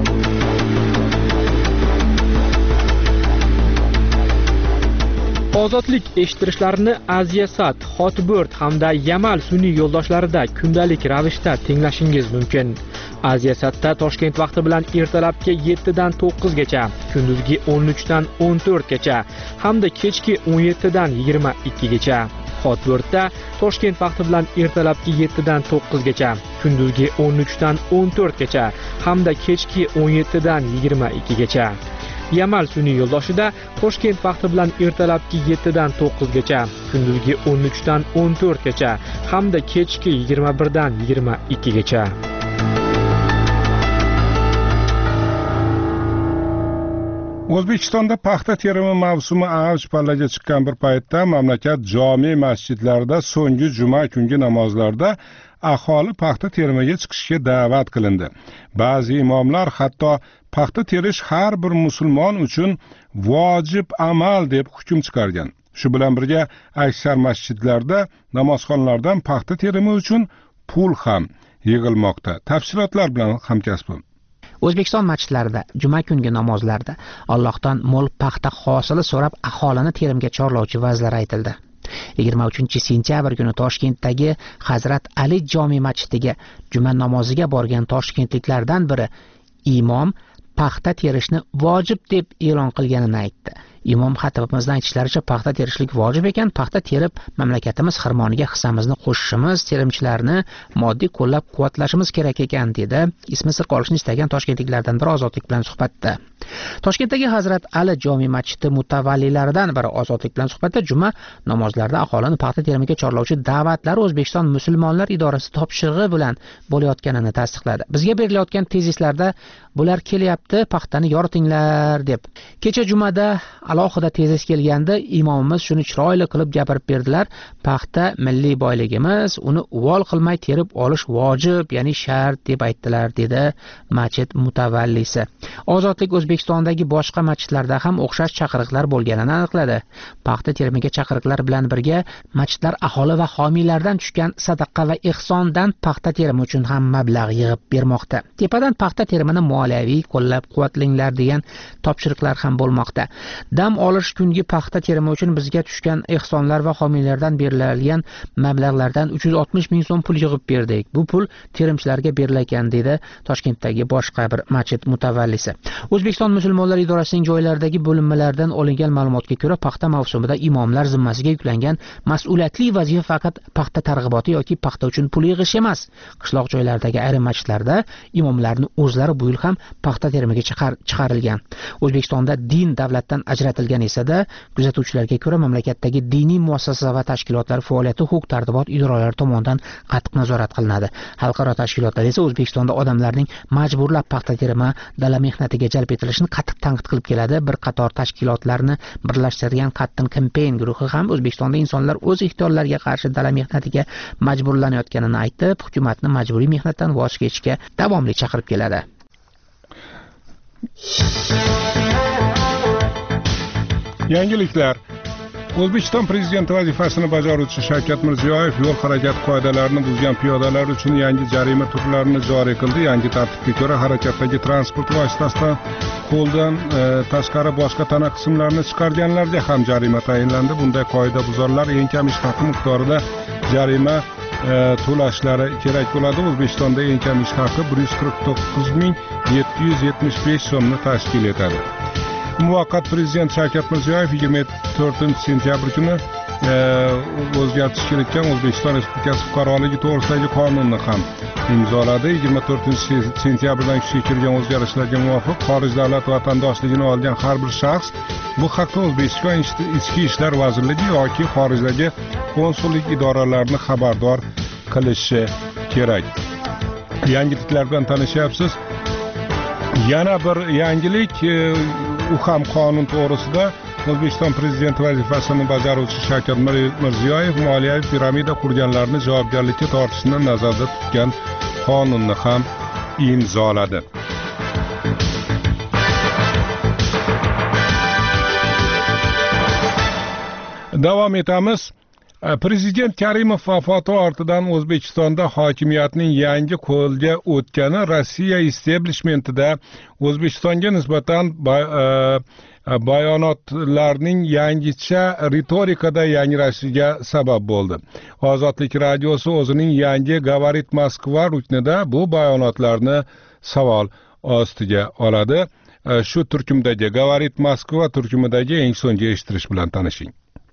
[SPEAKER 7] Ozodlik eshittirishlarini Aziya-Sat, Hotbird hamda Yamal sun'iy yo'ldoshlarida kundalik ravishda tinglashingiz mumkin. Aziya-Satda Toshkent vaqti bilan ertalabki yettidan to'qqizgacha, kunduzgi o'n uchdan o'n to'rtgacha hamda kechki o'n yettidan yigirma ikkigacha. Hotbirdda Toshkent vaqti bilan ertalabki yettidan to'qqizgacha, kunduzgi o'n uchdan o'n to'rtgacha hamda kechki o'n yettidan yigirma ikkigacha. Yamal sun'iy yo'ldoshida Toshkent vaqti bilan ertalabki yettidan to'qqizgacha, kunduzgi o'n uchdan o'n to'rtgacha hamda kechki yigirma birdan yigirma ikkigacha.
[SPEAKER 1] O'zbekistonda paxta terimi mavsumi avj pallaga chiqqan bir paytda mamlakat jome masjidlarida so'nggi juma kungi namozlarda aholi paxta terimiga chiqishga da'vat qilindi. Ba'zi imomlar hatto paxta terish har bir musulmon uchun vojib amal deb hukm chiqargan. Shu bilan birga aksar masjidlarda namozxonlardan paxta terimi uchun pul ham yig'ilmoqda. Tafsilotlar bilan hamkasbim.
[SPEAKER 8] O'zbekiston masjidlarida juma kungi namozlarda Allohdan mo'l paxta hosili so'rab aholini terimga chorlovchi va'zlar aytildi. yigirma uchinchi sentyabr kuni Toshkentdagi Hazrat Ali jome masjidiga juma namoziga borgan toshkentliklardan biri imom paxta terishni vojib deb e'lon qilganini aytdi. Imom xatibimizdan aytishlaricha paxta terishlik vojib ekan, paxta terib mamlakatimiz xirmoniga hissamizni qo'shishimiz, terimchilarni moddiy qo'llab-quvvatlashimiz kerak ekan dedi. Ismi sir qolishini istagan toshkentliklardan biri Ozodlik bilan suhbatda. Toshkentdagi Hazrat Ali jome masjidi mutavallilaridan biri Ozodlik bilan suhbatda juma namozlarida aholini paxta terimiga chorlovchi da'vatlar O'zbekiston musulmonlar idorasi topshirig'i bilan bo'layotganini tasdiqladi. Bizga berilayotgan tezislarda bular kelyapti, paxtani yoritinglar deb. Kecha jumada alohida tezis kelganda imomimiz shuni chiroyli qilib gapirib berdilar. Paxta milliy boyligimiz, uni uvol qilmay terib olish vojib, ya'ni shart deb aytdilar dedi masjid mutavallisi. Ozodlik O'zbekistondagi boshqa masjidlarda ham o'xshash chaqiriqlar bo'lganini aniqladi. Paxta terimiga chaqiriqlar bilan birga masjidlar aholi va homiylardan tushgan sadaqa va ihsondan paxta terimi uchun ham mablag' yig'ib bermoqda. Tepadan paxta terimini moliyaviy qo'llab-quvvatlanglar degan topshiriqlar ham bo'lmoqda. Dam olish kungi paxta terimi uchun bizga tushgan ehsonlar va homiylardan beriladigan mablag'lardan uch yuz oltmish ming so'm pul yig'ib berdik. Bu pul terimchilarga berilarkan dedi Toshkentdagi boshqa bir masjid mutavallisi. O'zbekiston musulmonlar idorasining joylaridagi bo'linmalardan olingan ma'lumotga ko'ra, paxta mavsumida imomlar zimmasiga yuklangan mas'uliyatli vazifa faqat paxta targ'iboti yoki paxta uchun pul yig'ish emas. Qishloq joylardagi ayrim masjidlarda imomlarning o'zlari bu yil ham paxta terimiga chiqarilgan. O'zbekistonda din davlatdan ajratilgan esa-da, kuzatuvchilarga ko'ra mamlakatdagi diniy muassasa va tashkilotlar faoliyati huquq-tartibot idoralari tomonidan qattiq nazorat qilinadi. Xalqaro tashkilotlar esa O'zbekistonda odamlarning majburlab paxta terimi dala mehnatiga jalb etilishini qattiq tanqid qilib keladi. Bir qator tashkilotlarni birlashtirgan Qattin Campaign guruhi ham O'zbekistonda insonlar o'z ixtiyorlariga qarshi dala mehnatiga majburlanayotganini aytib, hukumatni majburiy mehnatdan voz kechishga davomli chaqirib keladi.
[SPEAKER 1] Yangiliklar. O'zbekiston prezidenti vazifasini bajaruvchi Shavkat Mirziyoyev yo'l harakati qoidalarini buzgan piyodalar uchun yangi jarima turlarini joriy qildi. Yangi tartibga ko'ra harakatdagi transport vositasidan qo'ldan e, tashqari boshqa tana qismlarini chiqarganlarga ham jarima tayinlandi. Bunday qoidabuzarlar eng kam ish haqi miqdorida jarima e, to'lashlari kerak bo'ladi. O'zbekistonda eng kam ish haqi bir yuz qirq to'qqiz ming yetti yuz yetmish besh so'mni tashkil etadi. Muvaqqat prezident Shavkat Mirziyoyev yigirma to'rtinchi sentyabr kuni o'zgartish kiritgan O'zbekiston Respublikasi fuqaroligi to'g'risidagi qonunni ham imzoladi. yigirma to'rtinchi sentyabrdan kuchga kirgan o'zgarishlarga muvofiq xorij davlat vatandoshligini olgan har bir shaxs bu haqda O'zbekiston Ichki ishlar vazirligi yoki xorijdagi konsullik idoralarini xabardor qilishi kerak. yangiliklar bilan tanishyapsiz. Yana bir yangilik, u ham qonun to'g'risida. O'zbekiston prezidenti vazifasini bajaruvchi Shavkat Mirziyoyev moliyaviy piramida qurganlarni javobgarlikka tortishni nazarda tutgan qonunni ham imzoladi. Davom etamiz. Prezident Karimov vafoti ortidan O'zbekistonda hokimiyatning yangi qo'lga o'tgani Rossiya establishmentida O'zbekistonga nisbatan bayonotlarning yangicha ritorikada yangrashiga sabab bo'ldi. Ozodlik radiosi o'zining yangi Gavarit Moskva ruknida bu bayonotlarni savol ostiga oladi. Shu turkumdagi Gavarit Moskva turkumidagi eng so'nggi eshitish bilan tanishing.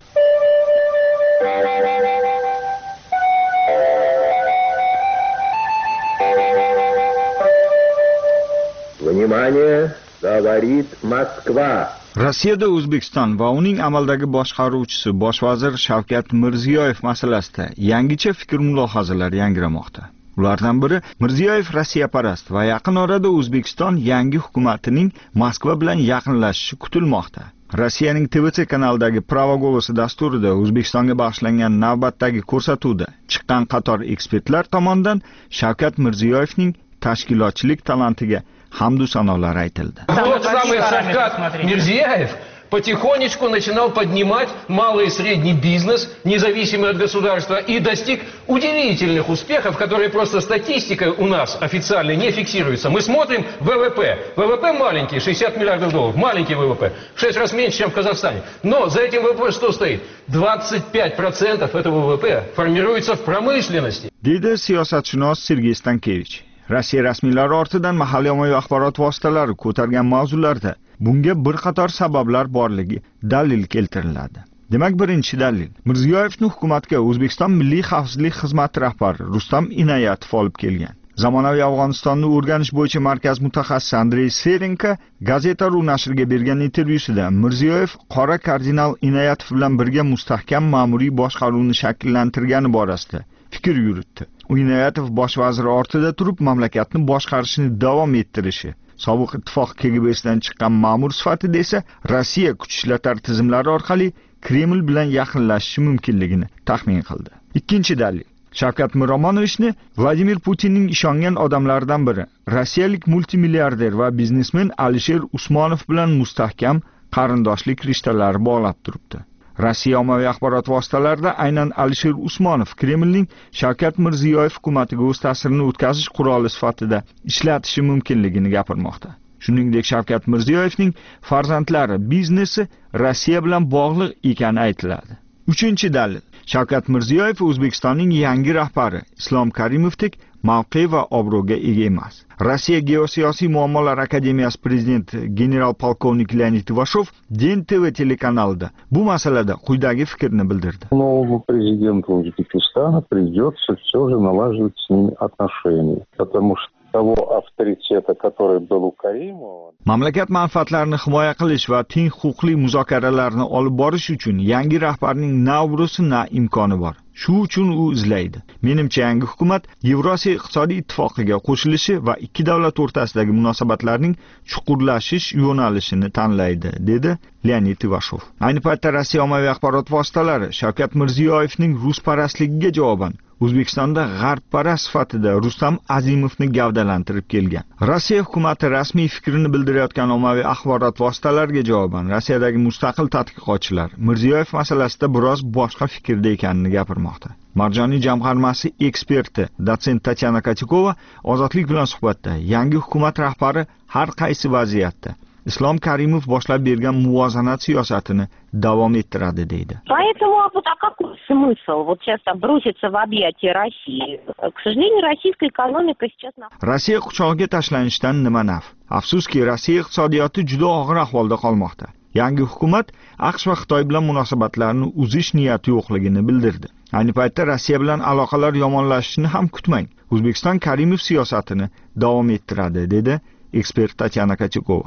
[SPEAKER 9] Внимание, говорит Moskva.
[SPEAKER 10] Rossiyada O'zbekiston va uning amaldagi boshqaruvchisi bosh vazir Shavkat Mirziyoyev masalasida yangicha fikr-mulohazalar yangramoqda. Ulardan biri Mirziyoyev Rossiyaparast va yaqin orada O'zbekiston yangi hukumatining Moskva bilan yaqinlashishi kutilmoqda. Rossiyaning T V C kanalidagi Pravo Golosi dasturida O'zbekistonga bag'ishlangan navbatdagi ko'rsatuvda chiqqan qator ekspertlar tomonidan Shavkat Mirziyoyevning tashkilotchilik talantiga hamdu sanolar aytildi.
[SPEAKER 11] Тот самый Шавкат Мирзияев потихонечку начинал поднимать малый и средний бизнес, независимый от государства, и достиг удивительных успехов, которые просто статистикой у нас официально не фиксируются. Мы смотрим вэ вэ пэ. вэ вэ пэ маленький, шестьдесят миллиардов долларов, маленький вэ вэ пэ, в шесть раз меньше, чем в Казахстане. Но за этим вэ вэ пэ что стоит? двадцать пять процентов этого вэ вэ пэ формируется в промышленности.
[SPEAKER 10] Deydi siyosatshunos Sergey Stankevich. Rossiya rasmiylari ortidan mahalliy ommaviy axborot vositalari ko'targan mavzularda bunga bir qator sabablar borligi dalil keltiriladi. Demak, birinchi dalil Mirziyoyevni hukumatga O'zbekiston Milliy xavfsizlik xizmati rahbari Rustam Inoyatov olib kelgan. Zamonaviy Afg'onistonni o'rganish bo'yicha markaz mutaxassisi Andrey Serenko Gazeta.ru nashriga bergan intervyusida Mirziyoyev qora kardinal Inoyatov bilan birga mustahkam ma'muriy boshqaruvni shakllantirgani borasida fikr yuritdi. Inoyatov bosh vazir ortida turib mamlakatni boshqarishni davom ettirishi, sobiq ittifoq K G B'sidan chiqqan ma'mur sifatida esa Rossiya kuch ishlatar tizimlari orqali Kreml bilan yaqinlashishi mumkinligini taxmin qildi. Ikkinchi dalil Shavkat Miromonovichni Vladimir Putinning ishongan odamlaridan biri, rossiyalik multimilliarder va biznesmen Alisher Usmonov bilan mustahkam qarindoshlik rishtalari bog'lab turibdi. Rossiya ommaviy axborot vositalarida aynan Alisher Usmonov Kremlning Shavkat Mirziyoyev hukumatiga o'z ta'sirini o'tkazish quroli sifatida ishlatishi mumkinligini gapirmoqda. Shuningdek, Shavkat Mirziyoyevning farzandlari biznesi Rossiya bilan bog'liq ekani aytiladi. Uchinchi dalil Shavkat Mirziyoyev O'zbekistonning yangi rahbari Islom Karimovdek mavqe va obro'ga ega emas. Rossiya geosiyosiy muammolar akademiyasi prezidenti general polkovnik Leonid Ivashov Den T V telekanalida bu masalada quyidagi fikrni bildirdi.
[SPEAKER 12] Новому президенту Узбекистана придется все же налаживать с ними отношения, потому что того авторитета, который был у Каримова.
[SPEAKER 10] Mamlakat manfaatlarini himoya qilish va teng huquqli muzokaralarni olib borish uchun yangi rahbarning na obro'si na imkoni bor. Shu uchun u izlaydi. Menimcha yangi hukumat Yevrosiyo iqtisodiy ittifoqiga qo'shilishi va ikki davlat o'rtasidagi munosabatlarning chuqurlashish yo'nalishini tanlaydi, dedi Leonid Ivashov. Ayni paytda Rossiya ommaviy axborot vositalari Shavkat Mirziyoyevning rusparastligiga javoban O'zbekistonda g'arbparast sifatida Rustam Azimovni gavdalantirib kelgan. Rossiya hukumati rasmiy fikrini bildirayotgan ommaviy axborot vositalariga javoban Rossiyadagi mustaqil tadqiqotchilar Mirziyoyev masalasida biroz boshqa fikrda ekanini gapirmoqda. Marjoniy jamg'armasi eksperti dotsent Tatyana Katikova Ozodlik bilan suhbatda yangi hukumat rahbari har qaysi vaziyatda Islom Karimov boshlab bergan muvozanat siyosatini davom ettiradi deydi.
[SPEAKER 13] Поэтому вот а какой смысл вот сейчас броситься в объятия России? К сожалению, российская экономика сейчас на
[SPEAKER 10] Rossiya quchog'iga tashlanishdan nima naf? Afsuski, Rossiya iqtisodiyoti juda og'ir ahvolda qolmoqda. Yangi hukumat AQSh va Xitoy bilan munosabatlarni uzish niyati yo'qligini bildirdi. Ayni paytda Rossiya bilan aloqalar yomonlashishini ham kutmang. O'zbekiston Karimov siyosatini davom ettiradi, dedi ekspert Tatyana Katikova.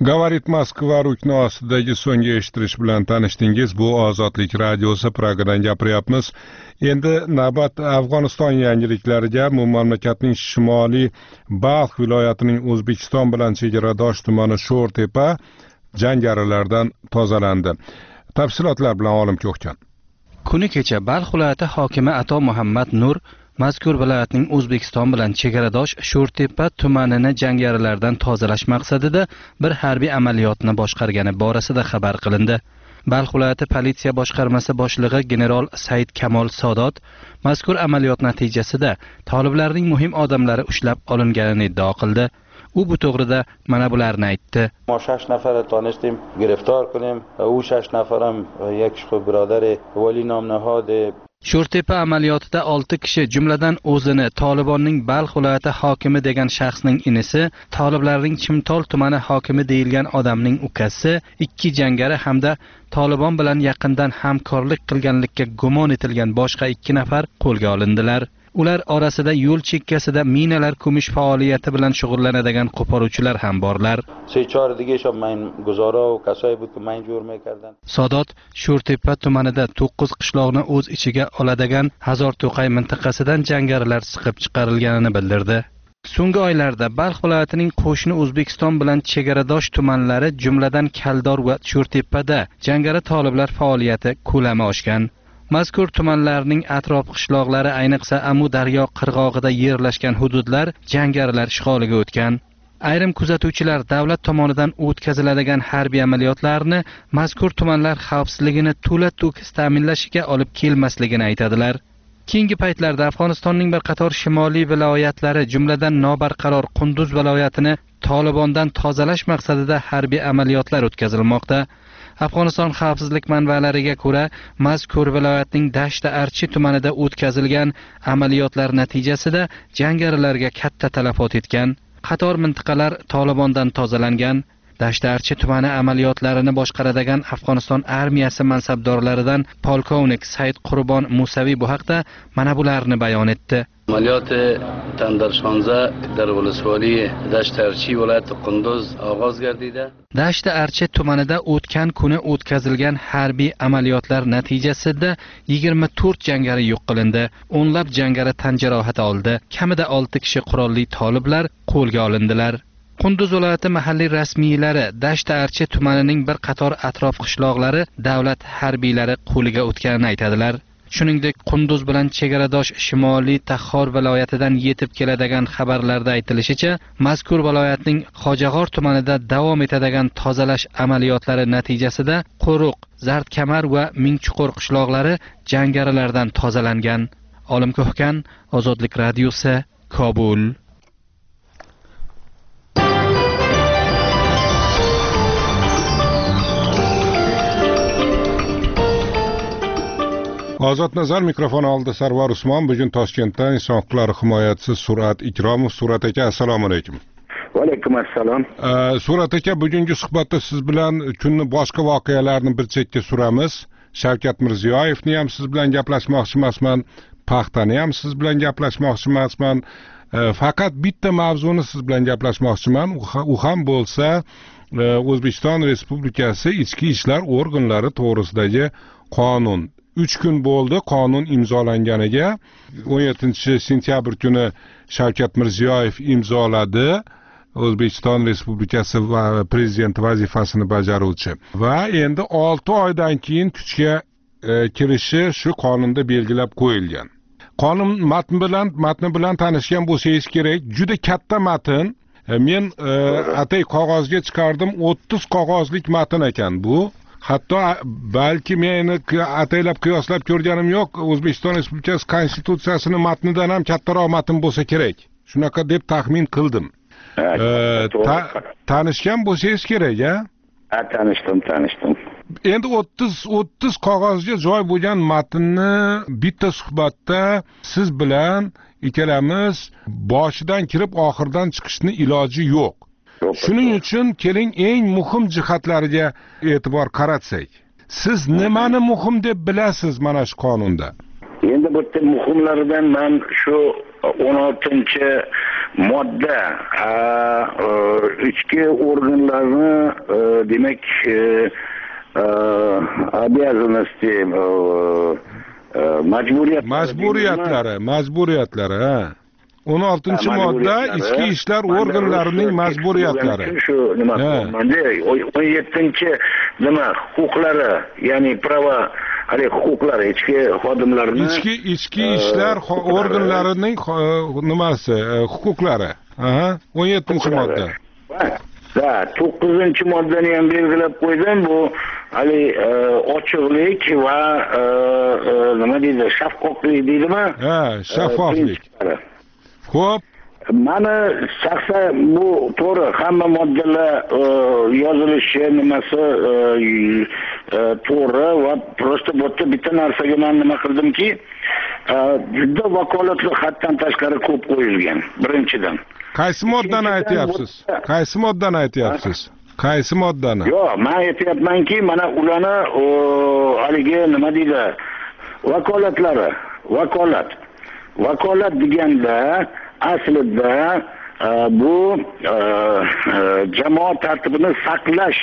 [SPEAKER 1] Gavarit Moskva rukni ostidagi so'nggi eshittirish bilan tanishdingiz. Bu Ozodlik radiosi, Pragadan gapiryapmiz. Endi navbat Afg'oniston yangiliklariga. Bu mamlakatning shimoliy Balx viloyatining O'zbekiston bilan chegaradosh tumani Sho'rtepa jangarilardan tozalandi. Tafsilotlar bilan Olim Ko'kkan.
[SPEAKER 14] Kuni kecha Balx viloyati hokimi Ato Muhammad Nur mazkur viloyatning O'zbekiston bilan chegaradosh Sho'rtepa tumanini jangarilardan tozalash maqsadida bir harbiy amaliyotni boshqargani borasida xabar qilindi. Balx viloyati politsiya boshqarmasi boshlig'i general Said Kamol Sodot mazkur amaliyot natijasida toliblarning muhim odamlari ushlab olinganini iddao qildi. U bu to'g'rida mana bularni aytdi.
[SPEAKER 15] ما شش نفر تانستیم گرفتار کنیم. او شش نفرم یک خود برادر ولی نام نهاد
[SPEAKER 14] Sho'rtepa amaliyotida olti kishi, jumladan o'zini Tolibonning Balx viloyati hokimi degan shaxsning inisi, Toliblarning Chimtol tumani hokimi deyilgan odamning ukasi, ikki jangari hamda Tolibon bilan yaqindan hamkorlik qilganlikka gumon etilgan boshqa ikki nafar qo'lga olindilar. Ular orasida yo'l chekkasida minalar ko'mish faoliyati bilan shug'ullanadigan qo'poruvchilar ham borlar.
[SPEAKER 15] سه چهار دیگه شب من گزارا و کسایی بود که من جور میکردن.
[SPEAKER 14] Sodot Sho'rtepa tumanida to'qqiz qishloqni o'z ichiga oladigan Hazor To'qay mintaqasidan jangarilar siqib chiqarilganini bildirdi. So'nggi oylarda Balx viloyatining qo'shni O'zbekiston bilan chegaradosh tumanlari, jumladan Kaldor va Sho'rtepada jangari toliblar faoliyati ko'lami oshgan. Mazkur tumanlarning atrof qishloqlari, ayniqsa Amu daryo qirg'og'ida yerlashgan hududlar jangarilar ishg'oliga o'tgan. Ayrim kuzatuvchilar davlat tomonidan o'tkaziladigan harbiy amaliyotlarni mazkur tumanlar xavfsizligini to'la-to'kis ta'minlashiga olib kelmasligini aytadilar. Keyingi paytlarda Afg'onistonning bir qator shimoliy viloyatlari, jumladan nobarqaror Qunduz viloyatini Tolibondan tozalash maqsadida harbiy amaliyotlar o'tkazilmoqda. Afg'oniston xavfsizlik manbalariga ko'ra, mazkur viloyatning Dashta Archi tumanida o'tkazilgan amaliyotlar natijasida jangarilarga katta talafot yetgan. Qator mintaqalar Tolibondan tozalangan. Dashta Archi tumani amaliyotlarini boshqaradigan Afg'oniston armiyasi mansabdorlaridan polkovnik Said Qurbon Musaviy bu haqda mana bularni bayon etdi.
[SPEAKER 16] عملیات تن در شانزده در ولسوالی دشت ارچی ولایت قندوز آغاز گردیده.
[SPEAKER 14] دشت ارچی tumanida o'tgan kuni o'tkazilgan harbiy amaliyotlar natijasida yigirma to'rt jangari yo'q qilindi. O'nlab jangari tan jarohati oldi. Kamida olti kishi qurolli toliblar qo'lga olindilar. Qunduz viloyati mahalliy rasmiylari Dasht Archi tumanining bir qator atrof qishloqlari davlat harbiylari qo'liga o'tganini aytadilar. Shuningdek, Qunduz bilan chegaradosh Shimoliy Taxor viloyatidan yetib keladigan xabarlarda aytilishicha, mazkur viloyatning Xo'jag'or tumanida davom etadigan tozalash amaliyotlari natijasida Qo'ruq, Zardkamar va Mingchuqur qishloqlari jangarilardan tozalangan. Olim Ko'hkan, Ozodlik radiosi, Kobul.
[SPEAKER 1] Ozod nazar mikrofon oldi Sarvar Usmon. Bugun Toshkentdan inson huquqlari himoyachisi Surat Ikromov. Surat aka, assalomu alaykum.
[SPEAKER 17] Va alaykum assalom.
[SPEAKER 1] Surat aka, bugungi suhbatda siz bilan kunni boshqa voqealarni bir chetga suramiz. Shavkat Mirziyoyevni ham siz bilan gaplashmoqchi emasman, paxtani ham siz bilan gaplashmoqchi emasman. Faqat bitta mavzuni siz bilan gaplashmoqchiman. U ham bo'lsa O'zbekiston Respublikasi ichki ishlar organlari to'g'risidagi qonun. uch kun bo'ldi qonun imzolanganiga. o'n yettinchi sentyabr kuni Shavkat Mirziyoyev imzoladi. O'zbekiston Respublikasi va prezidenti vazifasini bajaruvchi. Va endi olti oydan keyin kuchga e, kirishi shu qonunda belgilab qo'yilgan. Qonun matni bilan matni bilan tanishgan bo'lsangiz kerak. Juda katta matn. E, men e, atay qog'ozga chiqardim. o'ttiz qog'ozlik matn ekan bu. Hatto balki meni ataylab qiyoslab ko'rganim yo'q. O'zbekiston Respublikasi Konstitutsiyasining matnidan ham kattaroq matn bo'lsa kerak. Shunaqa deb taxmin qildim. Ta, tanishgan bo'lsangiz kerak, a?
[SPEAKER 17] Ha, tanishdim, tanishdim.
[SPEAKER 1] Endi o'ttiz o'ttiz qog'ozga joy bo'lgan matnni bitta suhbatda siz bilan ikkalamiz boshidan kirib oxiridan chiqishni iloji yo'q. Shuning uchun keling eng muhim jihatlariga e'tibor qaratsak. Siz nimani muhim deb bilasiz mana shu qonunda?
[SPEAKER 17] Endi bu muhimlaridan men shu o'n oltinchi modda ichki organlarni demak обязанности majburiyat
[SPEAKER 1] majburiyatlari majburiyatlari ha o'n oltinchi modda ichki ishlar organlarining majburiyatlari
[SPEAKER 17] shu nima o'n yettinchi nima huquqlari ya'ni prava hali huquqlari ichki xodimlarning
[SPEAKER 1] ichki ichki ishlar organlarining nimasi huquqlari aha o'n yettinchi modda
[SPEAKER 17] va to'qqizinchi moddani ham belgilab qo'ydim. Bu hali ochiqlik va nima deydi shaffoflik deydimi?
[SPEAKER 1] Ha, shaffoflik. Xo'p,
[SPEAKER 17] mani shaxsan bu to'g'ri, hamma moddalar yozilishi nimasi to'g'ri va prosta bu yerda bitta narsaga men nima qildimki, juda vakolatli haddan tashqari ko'p qo'yilgan. Birinchidan.
[SPEAKER 1] Qaysi moddani aytyapsiz? Qaysi moddani aytyapsiz? Qaysi moddani?
[SPEAKER 17] Yo'q, men aytyapmanki, mana ularni haligi nima deydi? Vakolatlari, vakolat. Vakolat deganda aslida bu jamoat tartibini saqlash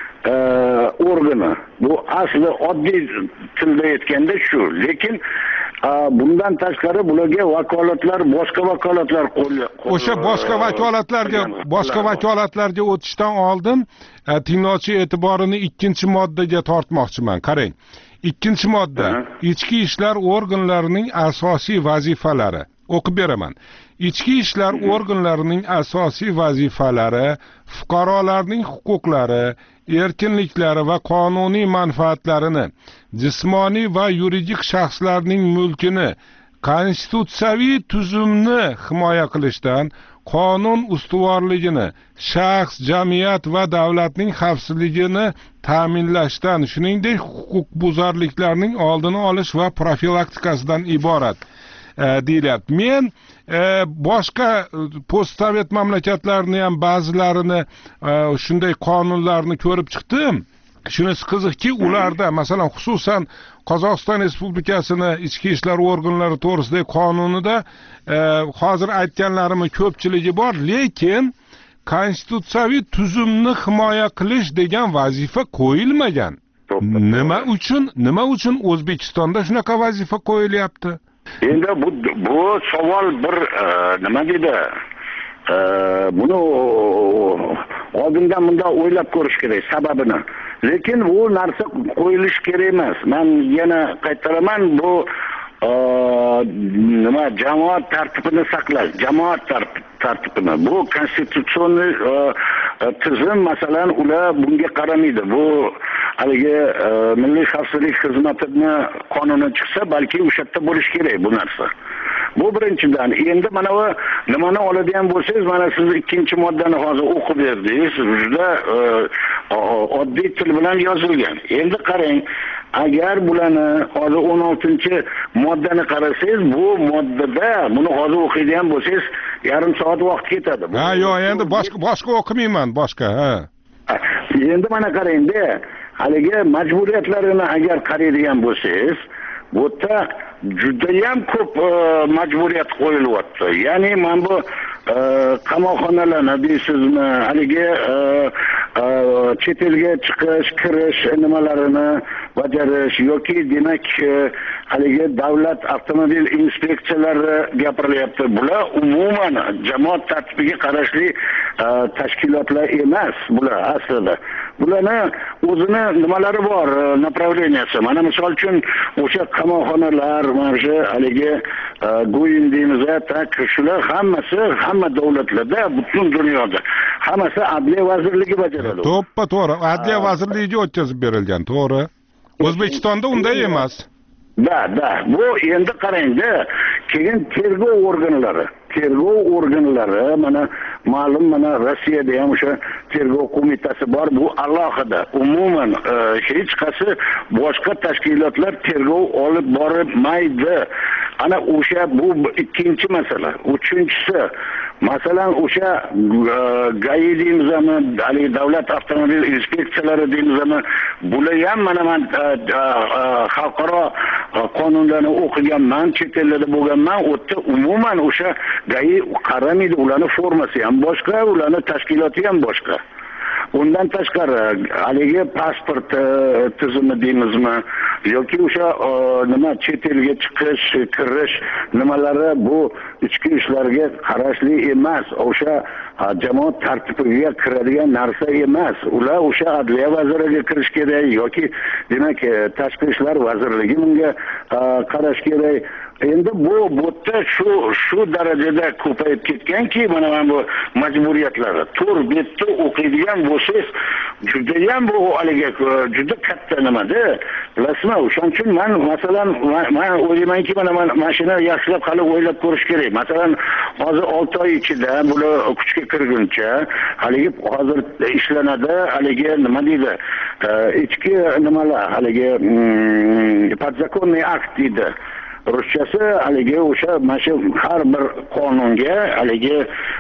[SPEAKER 17] organi. Bu asli oddiy tilda aytganda shu. Lekin bundan tashqari bularga vakolatlar, boshqa vakolatlar qo'yildi.
[SPEAKER 1] O'sha boshqa vakolatlarga, boshqa vakolatlarga o'tishdan oldin tinglovchi e'tiborini ikkinchi moddaga tortmoqchiman. Qarang. ikkinchi modda ichki ishlar organlarining asosiy vazifalari. O'qib beraman. Ichki ishlar organlarining asosiy vazifalari fuqarolarning huquqlari, erkinliklari va qonuniy manfaatlarini, jismoniy va yuridik shaxslarning mulkini, konstitutsiyaviy tuzumni himoya qilishdan, qonun ustuvorligini, shaxs, jamiyat va davlatning xavfsizligini ta'minlashdan, shuningdek huquqbuzarliklarning oldini olish va profilaktikasidan iborat deyilyapti. Men boshqa postsovet mamlakatlarini ham ba'zilarini shunday qonunlarni ko'rib chiqdim. Shunisi qiziqki, ularda masalan xususan Qozog'iston Respublikasini ichki ishlar organlari to'g'risidagi qonunida hozir aytganlarimni ko'pchiligi bor, lekin konstitutsiyaviy tuzumni himoya qilish degan vazifa qo'yilmagan. Nima uchun, nima uchun O'zbekistonda shunaqa vazifa qo'yilyapti?
[SPEAKER 17] Endi bu bu savol bir nima deydi? Buni oldindan bunda o'ylab ko'rish kerak sababini. Lekin bu narsa qo'yilish kerak emas. Men yana qaytaraman, bu nima jamoat tartibini saqlash, jamoat tartibini. Bu konstitutsion tizim masalan ular bunga qaramaydi. Bu haligi milliy xavfsizlik xizmatini qonuni chiqsa, balki o'sha yerda bo'lish kerak bu narsa. Bu birinchidan. Endi mana bu nimani oladigan bo'lsangiz, mana siz ikkinchi moddani hozir o'qib berdingiz. Juda oddiy til bilan yozilgan. Endi qarang, agar bularni hozir o'n oltinchi moddani qarasangiz, bu moddada buni hozir o'qiydigan bo'lsangiz, yarim soat vaqt ketadi.
[SPEAKER 1] Ha, yo'q, endi boshqa boshqa o'qimayman, boshqa, ha.
[SPEAKER 17] Endi mana qarang-da, haligi majburiyatlarini agar qaraydigan bo'lsangiz, bu yerda juda ham ko'p majburiyat qo'yilyapti. Ya'ni men bu qamoqxonalarni deysizmi, haligi chet elga chiqish, kirish nimalarini bajarish yoki demak haligi davlat avtomobil inspeksiyalari gapirilyapti. Bular umuman jamoat tartibiga qarashli tashkilotlar emas bular aslida. Bularni o'zini nimalari bor, направленияsi. Mana misol uchun o'sha qamoqxonalar, mana shu haligi go'yin deymiz, tak shular hammasi hamma davlatlarda, butun dunyoda hammasi Adliya vazirligi bajaradi.
[SPEAKER 1] To'ppa to'g'ri, Adliya vazirligiga o'tkazib berilgan, to'g'ri. O'zbekistonda unday emas.
[SPEAKER 17] Da, da. Bu endi qarang-da, keyin tergov organlari, tergov organlari mana ma'lum mana Rossiyada ham o'sha tergov qo'mitasi bor. Bu alohida, umuman hech qaysi boshqa tashkilotlar tergov olib bormaydi. ana o'sha bu ikkinchi masala. Uchinchisi, masalan o'sha gayi deymizmi, hali davlat avtomobil inspeksiyalari deymizmi, bular ham mana men xalqaro qonunlarni o'qiganman, chet ellarda bo'lganman, u yerda umuman o'sha gayi qaramaydi, ularning formasi ham boshqa, ularning tashkiloti ham boshqa. Undan tashqari haligi pasport tizimi deymizmi yoki o'sha nima chet elga chiqish, kirish nimalari bu ichki ishlarga qarashli emas. O'sha jamoat tartibiga kiradigan narsa emas. Ular o'sha adliya vaziriga kirish kerak yoki demak tashqi ishlar vazirligi bunga qarash kerak. Endi bu botda shu shu darajada ko'payib ketganki, mana mana bu majburiyatlari to'r betda o'qiydigan bo'lsangiz, juda ham bu haliga juda katta nimada. Bilasizmi? O'shaning uchun men masalan men o'ylaymanki, mana mashina yaxshilab hali o'ylab ko'rish kerak. Masalan, hozir olti oy ichida bular kuchga kirguncha, haligi hozir ishlanadi, haligi nima deydi? Ichki nimalar, haligi podzakonniy akt deydi. Ruschasi haligi o'sha mana har bir qonunga haligi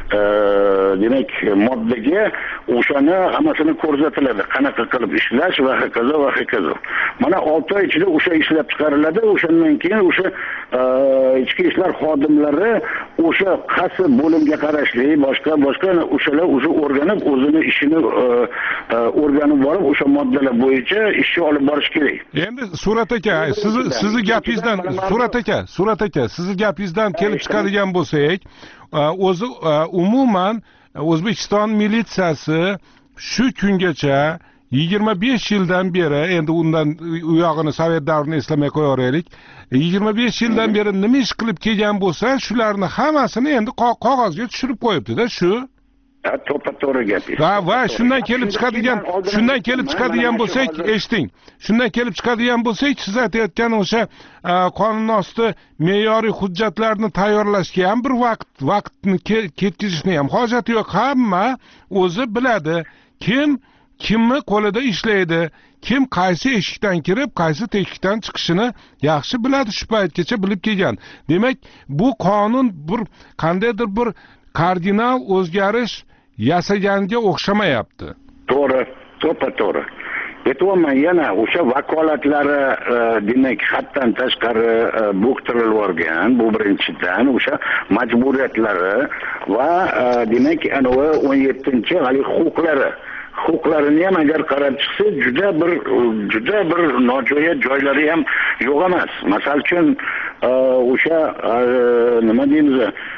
[SPEAKER 17] demak moddaga o'shani hammasini ko'rsatiladi. Qanaqa qilib ishlash va hokazo va hokazo. Mana olti oy ichida o'sha ishlab chiqariladi. O'shandan keyin o'sha ichki ishlar xodimlari o'sha qaysi bo'limga qarashli, boshqa boshqa o'shalar o'zi o'rganib, o'zini ishini o'rganib borib, o'sha moddalar bo'yicha ishni olib borish kerak.
[SPEAKER 1] Endi Surat aka, sizni sizni gapingizdan Surat aka, Surat aka, sizni gapingizdan kelib chiqadigan bo'lsak, o'zi umuman O'zbekiston militsiyasi shu kungacha yigirma besh yildan beri, endi undan u yog'ini Sovet davrini eslamay qo'yaylik, yigirma besh yildan beri nima ish qilib kelgan bo'lsa, shularni hammasini endi qog'ozga tushirib qo'yibdi-da, shu.
[SPEAKER 17] To'ppa-to'g'ri gapingiz.
[SPEAKER 1] Va va shundan kelib chiqadigan, shundan kelib chiqadigan bo'lsak, eshiting. Shundan kelib chiqadigan bo'lsak, siz aytayotgan o'sha qonunosti me'yoriy hujjatlarni tayyorlashga ham bir vaqt, vaqtni ketkazishni ham hojati yo'q. Hamma o'zi biladi, kim kimni qo'lida ishlaydi, kim qaysi eshikdan kirib, qaysi teshikdan chiqishini yaxshi biladi, shu paytgacha bilib kelgan. Demak, bu qonun bir qandaydir bir kardinal o'zgarish yasaganga o'xshamayapti.
[SPEAKER 17] To'g'ri, to'ppa-to'g'ri. Aytmoqman, yana o'sha vakolatlari demak haddan tashqari bo'ktirilib olgan, bu birinchidan, o'sha majburiyatlari va demak anavi o'n yettinchi hali huquqlari huquqlarini ham agar qarab chiqsa, juda bir juda bir nojo'ya joylari ham yo'q emas. Masal uchun o'sha nima deymiz,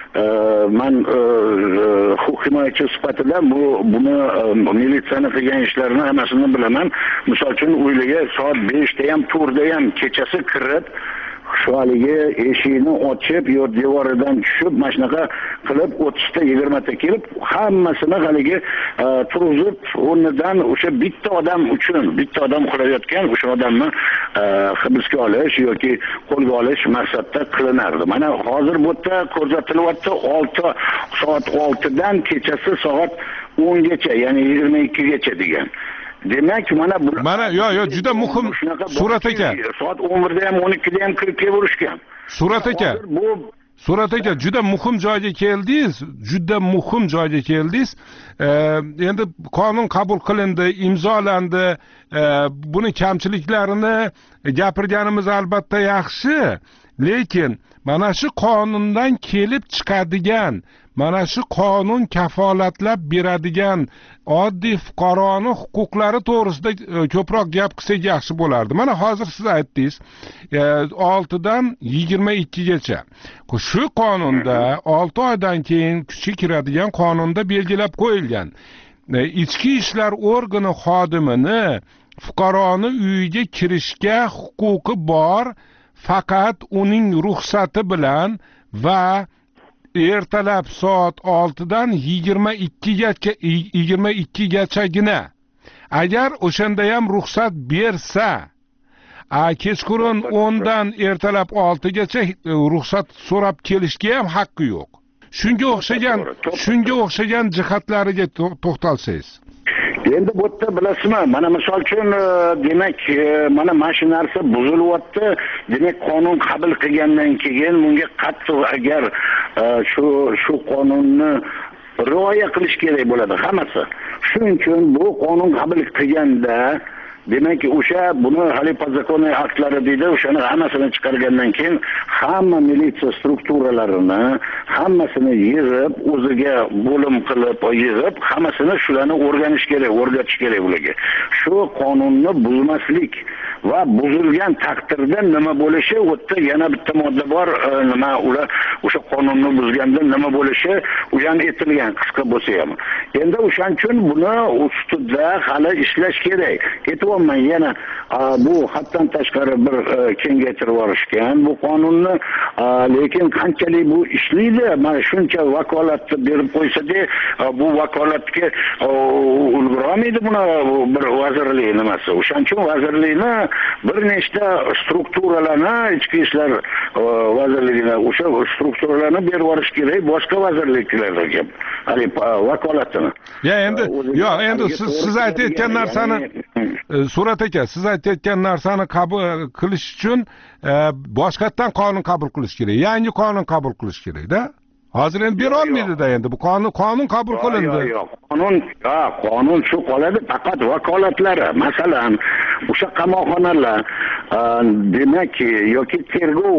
[SPEAKER 17] men huquq himoyachi sifatida bu buni militsiyani qilgan ishlarini hammasini bilaman. Misol uchun uylarga soat beshda ham, to'rtda ham kechasi kirib, shu haligi eshikni ochib, yo devoridan tushib, mana shunaqa qilib o'ttizta yigirmata kelib, hammasini haligi turg'izib, o'rnidan o'sha bitta odam uchun, bitta odam qilayotgan o'sha odamni hibsga olish yoki qo'lga olish maqsadda qilinardi. Mana hozir bu yerda ko'rsatilyapti olti soat oltidan kechasi soat o'ngacha, ya'ni yigirma ikkigacha degan. Demak, mana bu
[SPEAKER 1] mana yo yo juda muhim Surat aka.
[SPEAKER 17] Soat o'n birda ham o'n ikkida ham kirib kelishgan.
[SPEAKER 1] Surat aka. Bu Surat aka, juda muhim joyga keldingiz, juda muhim joyga keldingiz. Endi qonun qabul qilindi, imzolandi. Buni kamchiliklarini gapirganimiz albatta yaxshi, lekin mana shu qonundan kelib chiqadigan, mana shu qonun kafolatlab beradigan oddiy fuqaroning huquqlari to'g'risida ko'proq gap qilsak yaxshi bo'lardi. Mana hozir siz aytdingiz, oltidan yigirma ikkigacha. Shu qonunda olti oydan keyin kuchga kiradigan qonunda belgilab qo'yilgan. Ichki ishlar organi xodimini fuqaroni uyiga kirishga huquqi bor, faqat uning ruxsati bilan va ertalab soat oltidan yigirma ikkigacha yigirma ikkigachagina. Agar o'shanda ham ruxsat bersa, kechqurun o'ndan ertalab oltigacha ruxsat so'rab kelishga ham haqqi yo'q. Shunga o'xshagan, shunga o'xshagan jihatlariga to'xtalsangiz.
[SPEAKER 17] endi bu yerda bilasizmi, mana misol uchun demak mana mana shu narsa buzilyapti, demak qonun qabul qilgandan keyin bunga qattiq agar shu shu qonunni rioya qilish kerak bo'ladi hammasi. Shuning uchun bu qonun qabul qilganda demak o'sha buni hali podzakonniy aktlari deydi, o'shani hammasini chiqargandan keyin hamma militsiya strukturalarini hammasini yig'ib, o'ziga bo'lim qilib yig'ib, hammasini shularni o'rganish kerak, o'rgatish kerak ularga. Shu qonunni buzmaslik va buzilgan taqdirda nima bo'lishi, u yerda yana bitta modda bor, nima ular o'sha qonunni buzganda nima bo'lishi u ham aytilgan qisqa bo'lsa ham. Endi o'shaning uchun buni ustida hali ishlash kerak. Aytyapman yana bu haddan tashqari bir kengaytirib yuborishgan bu qonunni, lekin qanchalik bu ishlaydi, mana shuncha vakolatni berib qo'ysa-da, bu vakolatga ulgurolmaydi buni bir vazirlik nimasi. O'shaning uchun vazirlikni bir nechta strukturalarni, ichki ishlar vazirligini o'sha strukturalarni berib yuborish kerak boshqa vazirliklarga, hali vakolatini.
[SPEAKER 1] Ya endi, yo'q, endi siz siz aytayotgan narsani Surat aka, siz aytayotgan narsani qabul qilish uchun boshqatdan qonun qabul qilish kerak, yangi qonun qabul qilish kerak-da. Hozir endi bera olmaydi-da, endi bu qonun qonun qabul qilindi.
[SPEAKER 17] Yo'q, yo'q, qonun, ha, qonun shu qoladi, faqat vakolatlari, masalan, o'sha qamoqxonalar, demak, yoki tergov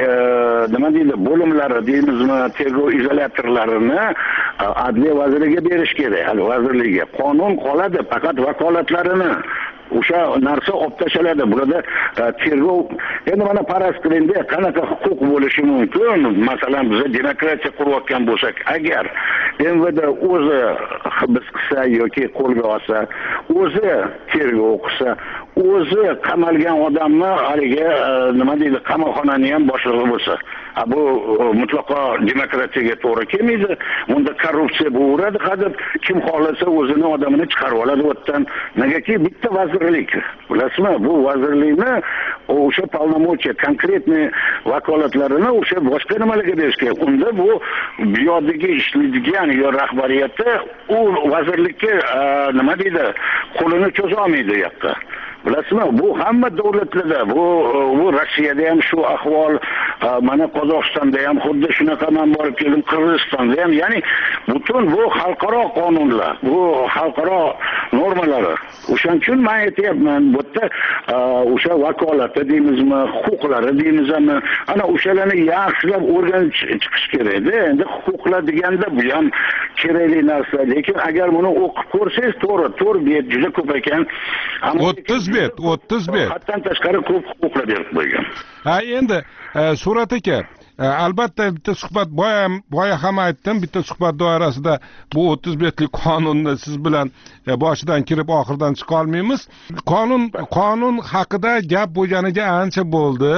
[SPEAKER 17] nima deydi, bo'limlari deymizmi, tergov izolyatorlarini Adliya vaziriga berish kerak, hali vazirligiga. Qonun qoladi, faqat vakolatlarini o'sha narsa olib tashladi. Burada tergov, endi mana faraz qilindi, qanaqa huquq bo'lishi mumkin? Masalan, biz demokratiya qurayotgan bo'lsak, agar M V D o'zi hibs qilsa yoki qo'lga olsa, o'zi tergov qilsa, o'zi qamalgan odamni haliga nima deydi, qamoqxonani ham boshlig'i bo'lsa, bu mutlaqo demokratiyaga to'g'ri kelmaydi. Unda korrupsiya bo'laveradi, hadeb kim xohlasa o'zini odamini chiqarib oladi o'tdan. Negaki bitta vazirlik, bilasizmi, bu vazirlikni o'sha polnomochiya, konkretniy vakolatlarini o'sha boshqa nimalarga berish kerak. Unda bu buyodagi ishlaydigan yo rahbariyati u vazirlikka nima deydi, qo'lini cho'za olmaydi u yoqqa. Bilasizmi, bu hamma davlatlarda, bu bu Rossiyada ham shu ahvol, mana Qozog'istonda ham xuddi shunaqa, men borib keldim, Qirg'izistonda ham, ya'ni butun bu xalqaro qonunlar, bu xalqaro normalari. O'shaning uchun men aytayapman, bu yerda o'sha vakolati deymizmi, huquqlari deymizmi, ana o'shalarni yaxshilab o'rganib chiqish kerak-da. Endi huquqlar deganda bu ham kerakli narsa, lekin agar buni o'qib ko'rsangiz, to'g'ri, to'rt bet juda ko'p ekan.
[SPEAKER 1] o'ttiz bet, o'ttiz bet.
[SPEAKER 17] Hatdan tashqari ko'p huquqlar berib qo'ygan.
[SPEAKER 1] Ha, endi Surat aka, albatta bitta suhbat boya boya ham aytdim, bitta suhbat doirasida bu o'ttiz betlik qonunni siz bilan boshidan kirib oxiridan chiqa olmaymiz. Qonun qonun haqida gap bo'lganiga ancha bo'ldi.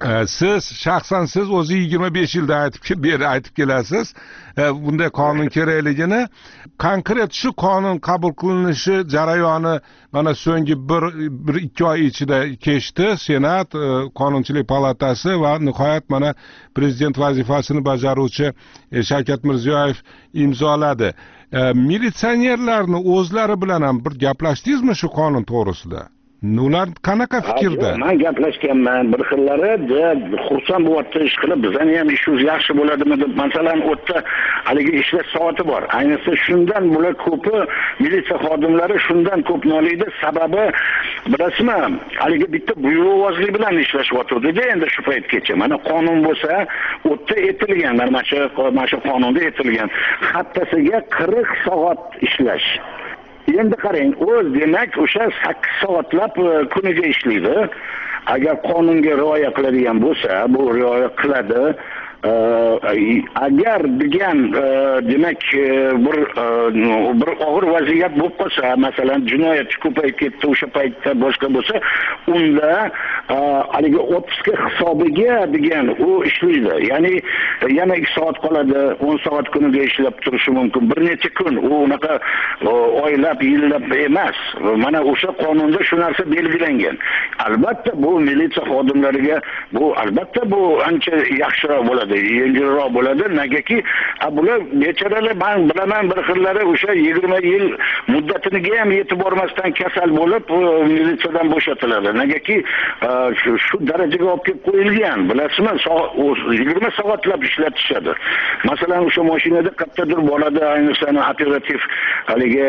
[SPEAKER 1] Siz shaxsan siz o'zi yigirma besh yilda aytib beri aytib kelasiz bunday qonun kerakligini. Konkret shu qonun qabul qilinishi jarayoni mana so'nggi bir bir ikki oy ichida kechdi. Senat, Qonunchilik palatasi va nihoyat mana prezident vazifasini bajaruvchi Shavkat Mirziyoyev imzoladi. Militsionerlarni o'zlari bilan ham bir gaplashdingizmi shu qonun to'g'risida? Ular qanaqa fikrda?
[SPEAKER 17] Men gaplashganman, bir xillari xursand bo'lyapti ish qilib, bizning ham ishimiz yaxshi bo'ladimi deb. Masalan, o'tda haligi ishlash soati bor. Ayniqsa shundan bular ko'pi militsiya xodimlari shundan ko'p noliydi. Sababi bilasizmi, haligi bitta buyruqvozlik bilan ishlashyapti-da endi shu paytgacha. Mana qonun bo'lsa, o'tda aytilgan, mana shu mana shu qonunda aytilgan, haftasiga qirq soat ishlash. Endi qarang, o'z demak o'sha sakkiz soatlab kuniga ishlaydi. Agar qonunga rioya qiladigan bo'lsa, bu rioya qiladi. Agar degan demak bir bir og'ir vaziyat bo'lib qolsa, masalan jinoyat ko'payib ketdi o'sha paytda boshqa bo'lsa, unda haligi o'ttizga hisobiga degan u ishlaydi. Ya'ni yana ikki soat qoladi, o'n soat kunida ishlab turishi mumkin. Bir necha kun, u unaqa oylab, yillab emas. Mana o'sha qonunda shu narsa belgilangan. Albatta bu militsiya xodimlariga bu albatta bu ancha yaxshiroq bo'ladi, yengilroq bo'ladi. Negaki, bular bechoralar men bilaman bir xillari o'sha yigirma yil muddatiga ham yetib bormasdan kasal bo'lib militsiyadan bo'shatiladi. Negaki shu shu darajaga olib kelib qo'yilgan. Bilasizmi, yigirma soatlab ishlatishadi. Masalan, o'sha mashinada qattiqdir bo'ladi, ayniqsa operativ haligi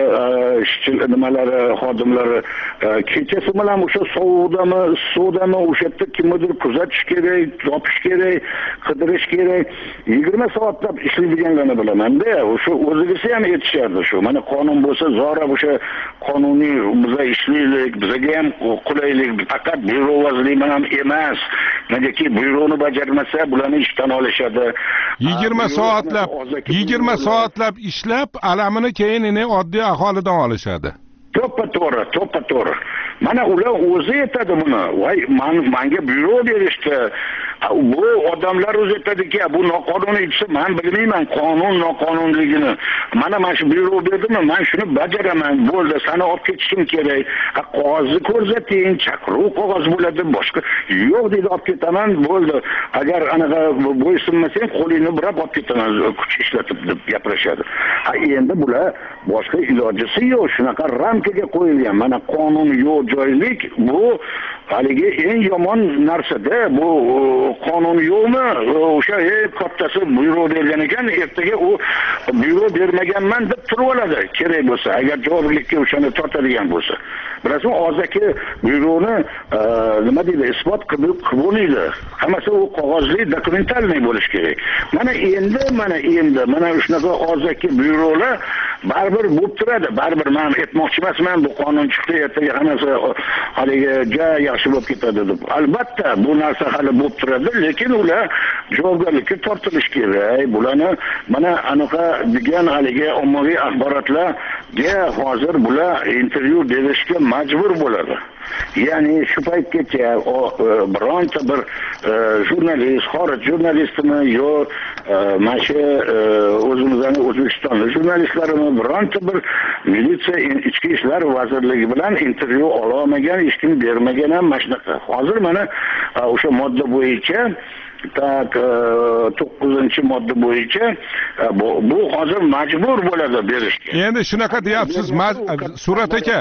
[SPEAKER 17] nimalari xodimlari kechasi bilan o'sha sovuqdami, suvdami o'sha yerda kimnidir kuzatish kerak, topish kerak, qidirish kerak. yigirma soatlab ishlaydiganlarni bilaman-da. O'sha o'zigisi ham aytishardi shu. Mana qonun bo'lsa, zora o'sha qonuniy biza ishlaylik, bizaga ham qulaylik, faqat byuro vazirlik bilan emas. Negaki byuroni bajarmasa, bularni ishdan olishadi.
[SPEAKER 1] yigirma soatlab, yigirma soatlab ishlab, alamini keyin uni oddiy aholidan olishadi.
[SPEAKER 17] To'ppa to'g'ri, to'ppa to'g'ri. Mana ular o'zi aytadi buni. Voy, menga byuro berishdi. Bu odamlar o'zi aytadiki, bu noqonuniy desa, men bilmayman qonun noqonunligini. Mana men shu byuro berdimmi, men shuni bajaraman. Bo'ldi, seni olib ketishim kerak. Qog'ozni ko'rsating, chaqiruv qog'oz bo'ladi, boshqa yo'q deydi, olib ketaman, bo'ldi. Agar anaqa bo'ysunmasang, qo'lingni burab olib ketaman, kuch ishlatib deb gapirishadi. Ha, endi bular boshqa ilojisi yo'q, shunaqa ramkaga qo'yilgan. Mana qonun yo'q joylik bu haligi eng yomon narsa-da. Bu qonun yo'qmi? O'sha ey kattasi byuro bergan ekan, ertaga u byuro bermaganman deb turib oladi. Kerak bo'lsa, agar javobgarlikka o'shani tortadigan bo'lsa. Bilasizmi, hozirgi byuroni nima deydi, isbot qilib bo'lmaydi. Hammasi u qog'ozli, dokumentalniy bo'lish kerak. Mana endi, mana endi, mana shunaqa hozirgi byurolar baribir bo'lib turadi. Baribir men aytmoqchi emasman, bu qonun chiqdi, ertaga hammasi haligi ja yaxshi bo'lib ketadi deb. Albatta bu narsa hali bo'lib turadi, lekin ular javobgarlikka tortilish kerak. Bularni mana anaqa degan haligi ommaviy axborotlarga hozir bular intervyu berishga majbur bo'ladi. Ya'ni shu paytgacha bironta bir jurnalist, xorij jurnalistimi yo mana shu o'zimizning O'zbekistonlik jurnalistlarimi bironta bir militsiya ichki ishlar vazirligi bilan intervyu ola olmagan, hech kim bermagan ham mana shunaqa. Hozir mana o'sha modda bo'yicha tak to'qqizinchi modda bo'yicha bu, bu hozir majbur bo'ladi berishga.
[SPEAKER 1] Endi shunaqa deyapsiz, Surat aka.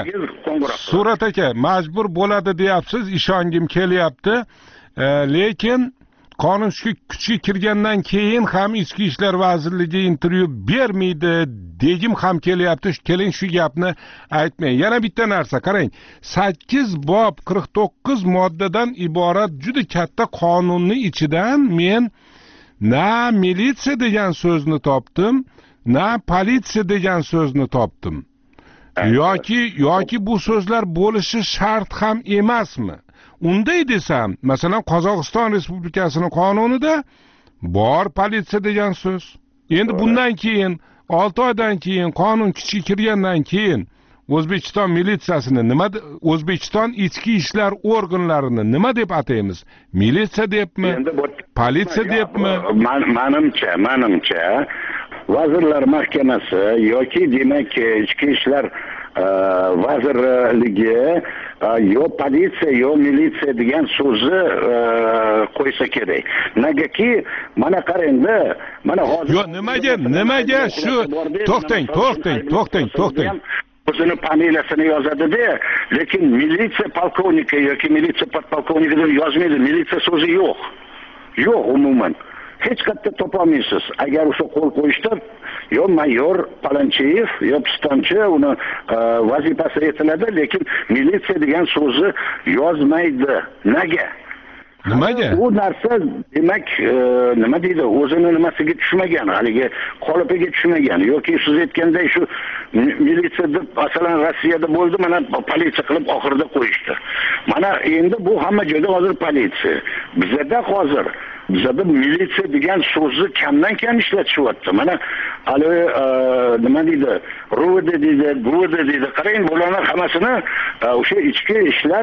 [SPEAKER 1] Surat aka, majbur bo'ladi deyapsiz, ishongim kelyapti. E, lekin qonun kuchga kirgandan keyin ham ichki ishlar vazirligi intervyu bermaydi degim ham kelyapti. Keling shu gapni aytmang. Yana bitta narsa qarang. sakkiz bob qirq to'qqiz moddadan iborat juda katta qonunning ichidan men na militsiya degan so'zni topdim, na politsiya degan so'zni topdim. Yoki yoki bu so'zlar bo'lishi shart ham emasmi? Unday desam, masalan, Qozog'iston Respublikasining qonunida bor politsiya degan so'z. Endi bundan keyin olti oydan keyin qonun kuchga kirgandan keyin O'zbekiston militsiyasini nima, O'zbekiston ichki ishlar organlarini nima deb ataymiz? Militsiya debmi? Politsiya debmi?
[SPEAKER 17] Menimcha, menimcha Vazirlar Mahkamasi yoki demak ichki ishlar vazirligi yo politsiya yo militsiya degan so'zni qo'ysa kerak. Negaki mana qarangda, mana hozir
[SPEAKER 1] yo nimaga nimaga shu to'xtang, to'xtang, to'xtang, to'xtang.
[SPEAKER 17] O'zini familiyasini yozadi-da, lekin militsiya polkovniki yoki militsiya podpolkovniki deb yozmaydi. Militsiya so'zi yo'q. Yo'q umuman. Hech qayerda topolmaysiz. Agar o'sha qo'l qo'yishda yo mayor Palancheyev yo pistonchi uni vazifasi aytiladi, lekin militsiya degan so'zni yozmaydi. Nega?
[SPEAKER 1] Nimaga?
[SPEAKER 17] U narsa demak nima deydi, o'zini nimasiga tushmagan, haligi qolipiga tushmagan yoki siz aytganday shu militsiya deb masalan Rossiyada bo'ldi, mana politsiya qilib oxirida qo'yishdi. Mana endi bu hamma joyda hozir politsiya. Bizda hozir bizda militsiya degan so'zni kamdan kam ishlatishyapti. Mana hali nima deydi, R U V D deydi, G U V D deydi. Qarang, bularning hammasini o'sha ichki ishlar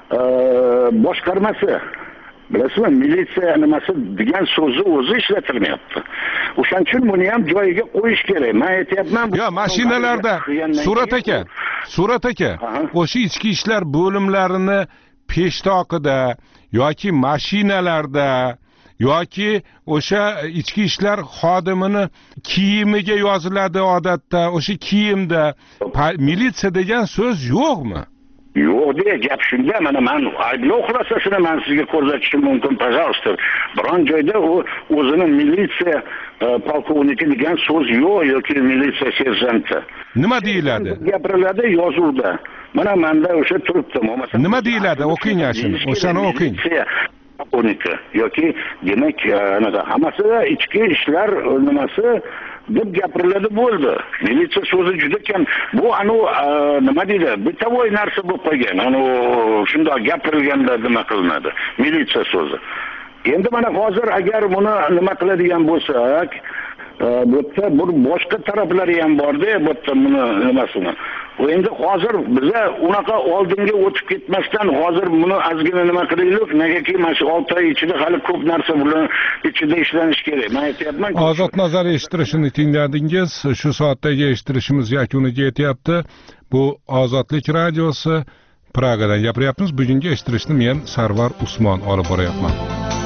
[SPEAKER 17] boshqarmasi, bilasizmi, militsiya nimasi degan so'zni o'zi ishlatilmayapti. O'shaning uchun buni ham joyiga qo'yish kerak. Men aytayapman,
[SPEAKER 1] yo mashinalarda Surat aka, Surat aka, o'sha ichki ishlar bo'limlarini peshtoqida yoki mashinalarda yoki o'sha ichki ishlar xodimini kiyimiga yoziladi odatda, o'sha kiyimda militsiya degan so'z yo'qmi?
[SPEAKER 17] Yo'q deya gap shunda, mana men ayblov xulasa shuni men sizga ko'rsatishim mumkin, пожалуйста. Biron joyda u o'zini militsiya polkovniki degan so'z yo'q yoki militsiya serjanti.
[SPEAKER 1] Nima deyiladi?
[SPEAKER 17] Gapiriladi yozuvda. Mana menda o'sha turibdi.
[SPEAKER 1] Nima deyiladi? O'qing ashuni, o'shani o'qing.
[SPEAKER 17] Polkovniki yoki demak, anaqa hammasida ichki ishlar nimasi deb gapiriladi bo'ldi. Militsiya so'zi juda kam. Bu anu nima deydi? Bitavoy narsa bo'lib qolgan. Anu shunday gapirilganda nima qilinadi? Militsiya so'zi. Endi mana hozir agar buni nima qiladigan bo'lsak, bu yerda bir boshqa taraflari ham bor-da, bu yerda buni nimasini. Endi hozir biza unaqa oldinga o'tib ketmasdan hozir buni ozgina nima qilaylik, negaki mana shu olti oy ichida hali ko'p narsa bilan ichida ishlanish kerak. Men aytayapman,
[SPEAKER 1] Ozod nazar eshittirishini tingladingiz. Shu soatdagi eshittirishimiz yakuniga yetyapti. Bu Ozodlik radiosi, Pragadan gapiryapmiz. Bugungi eshittirishni men Sarvar Usmon olib boryapman.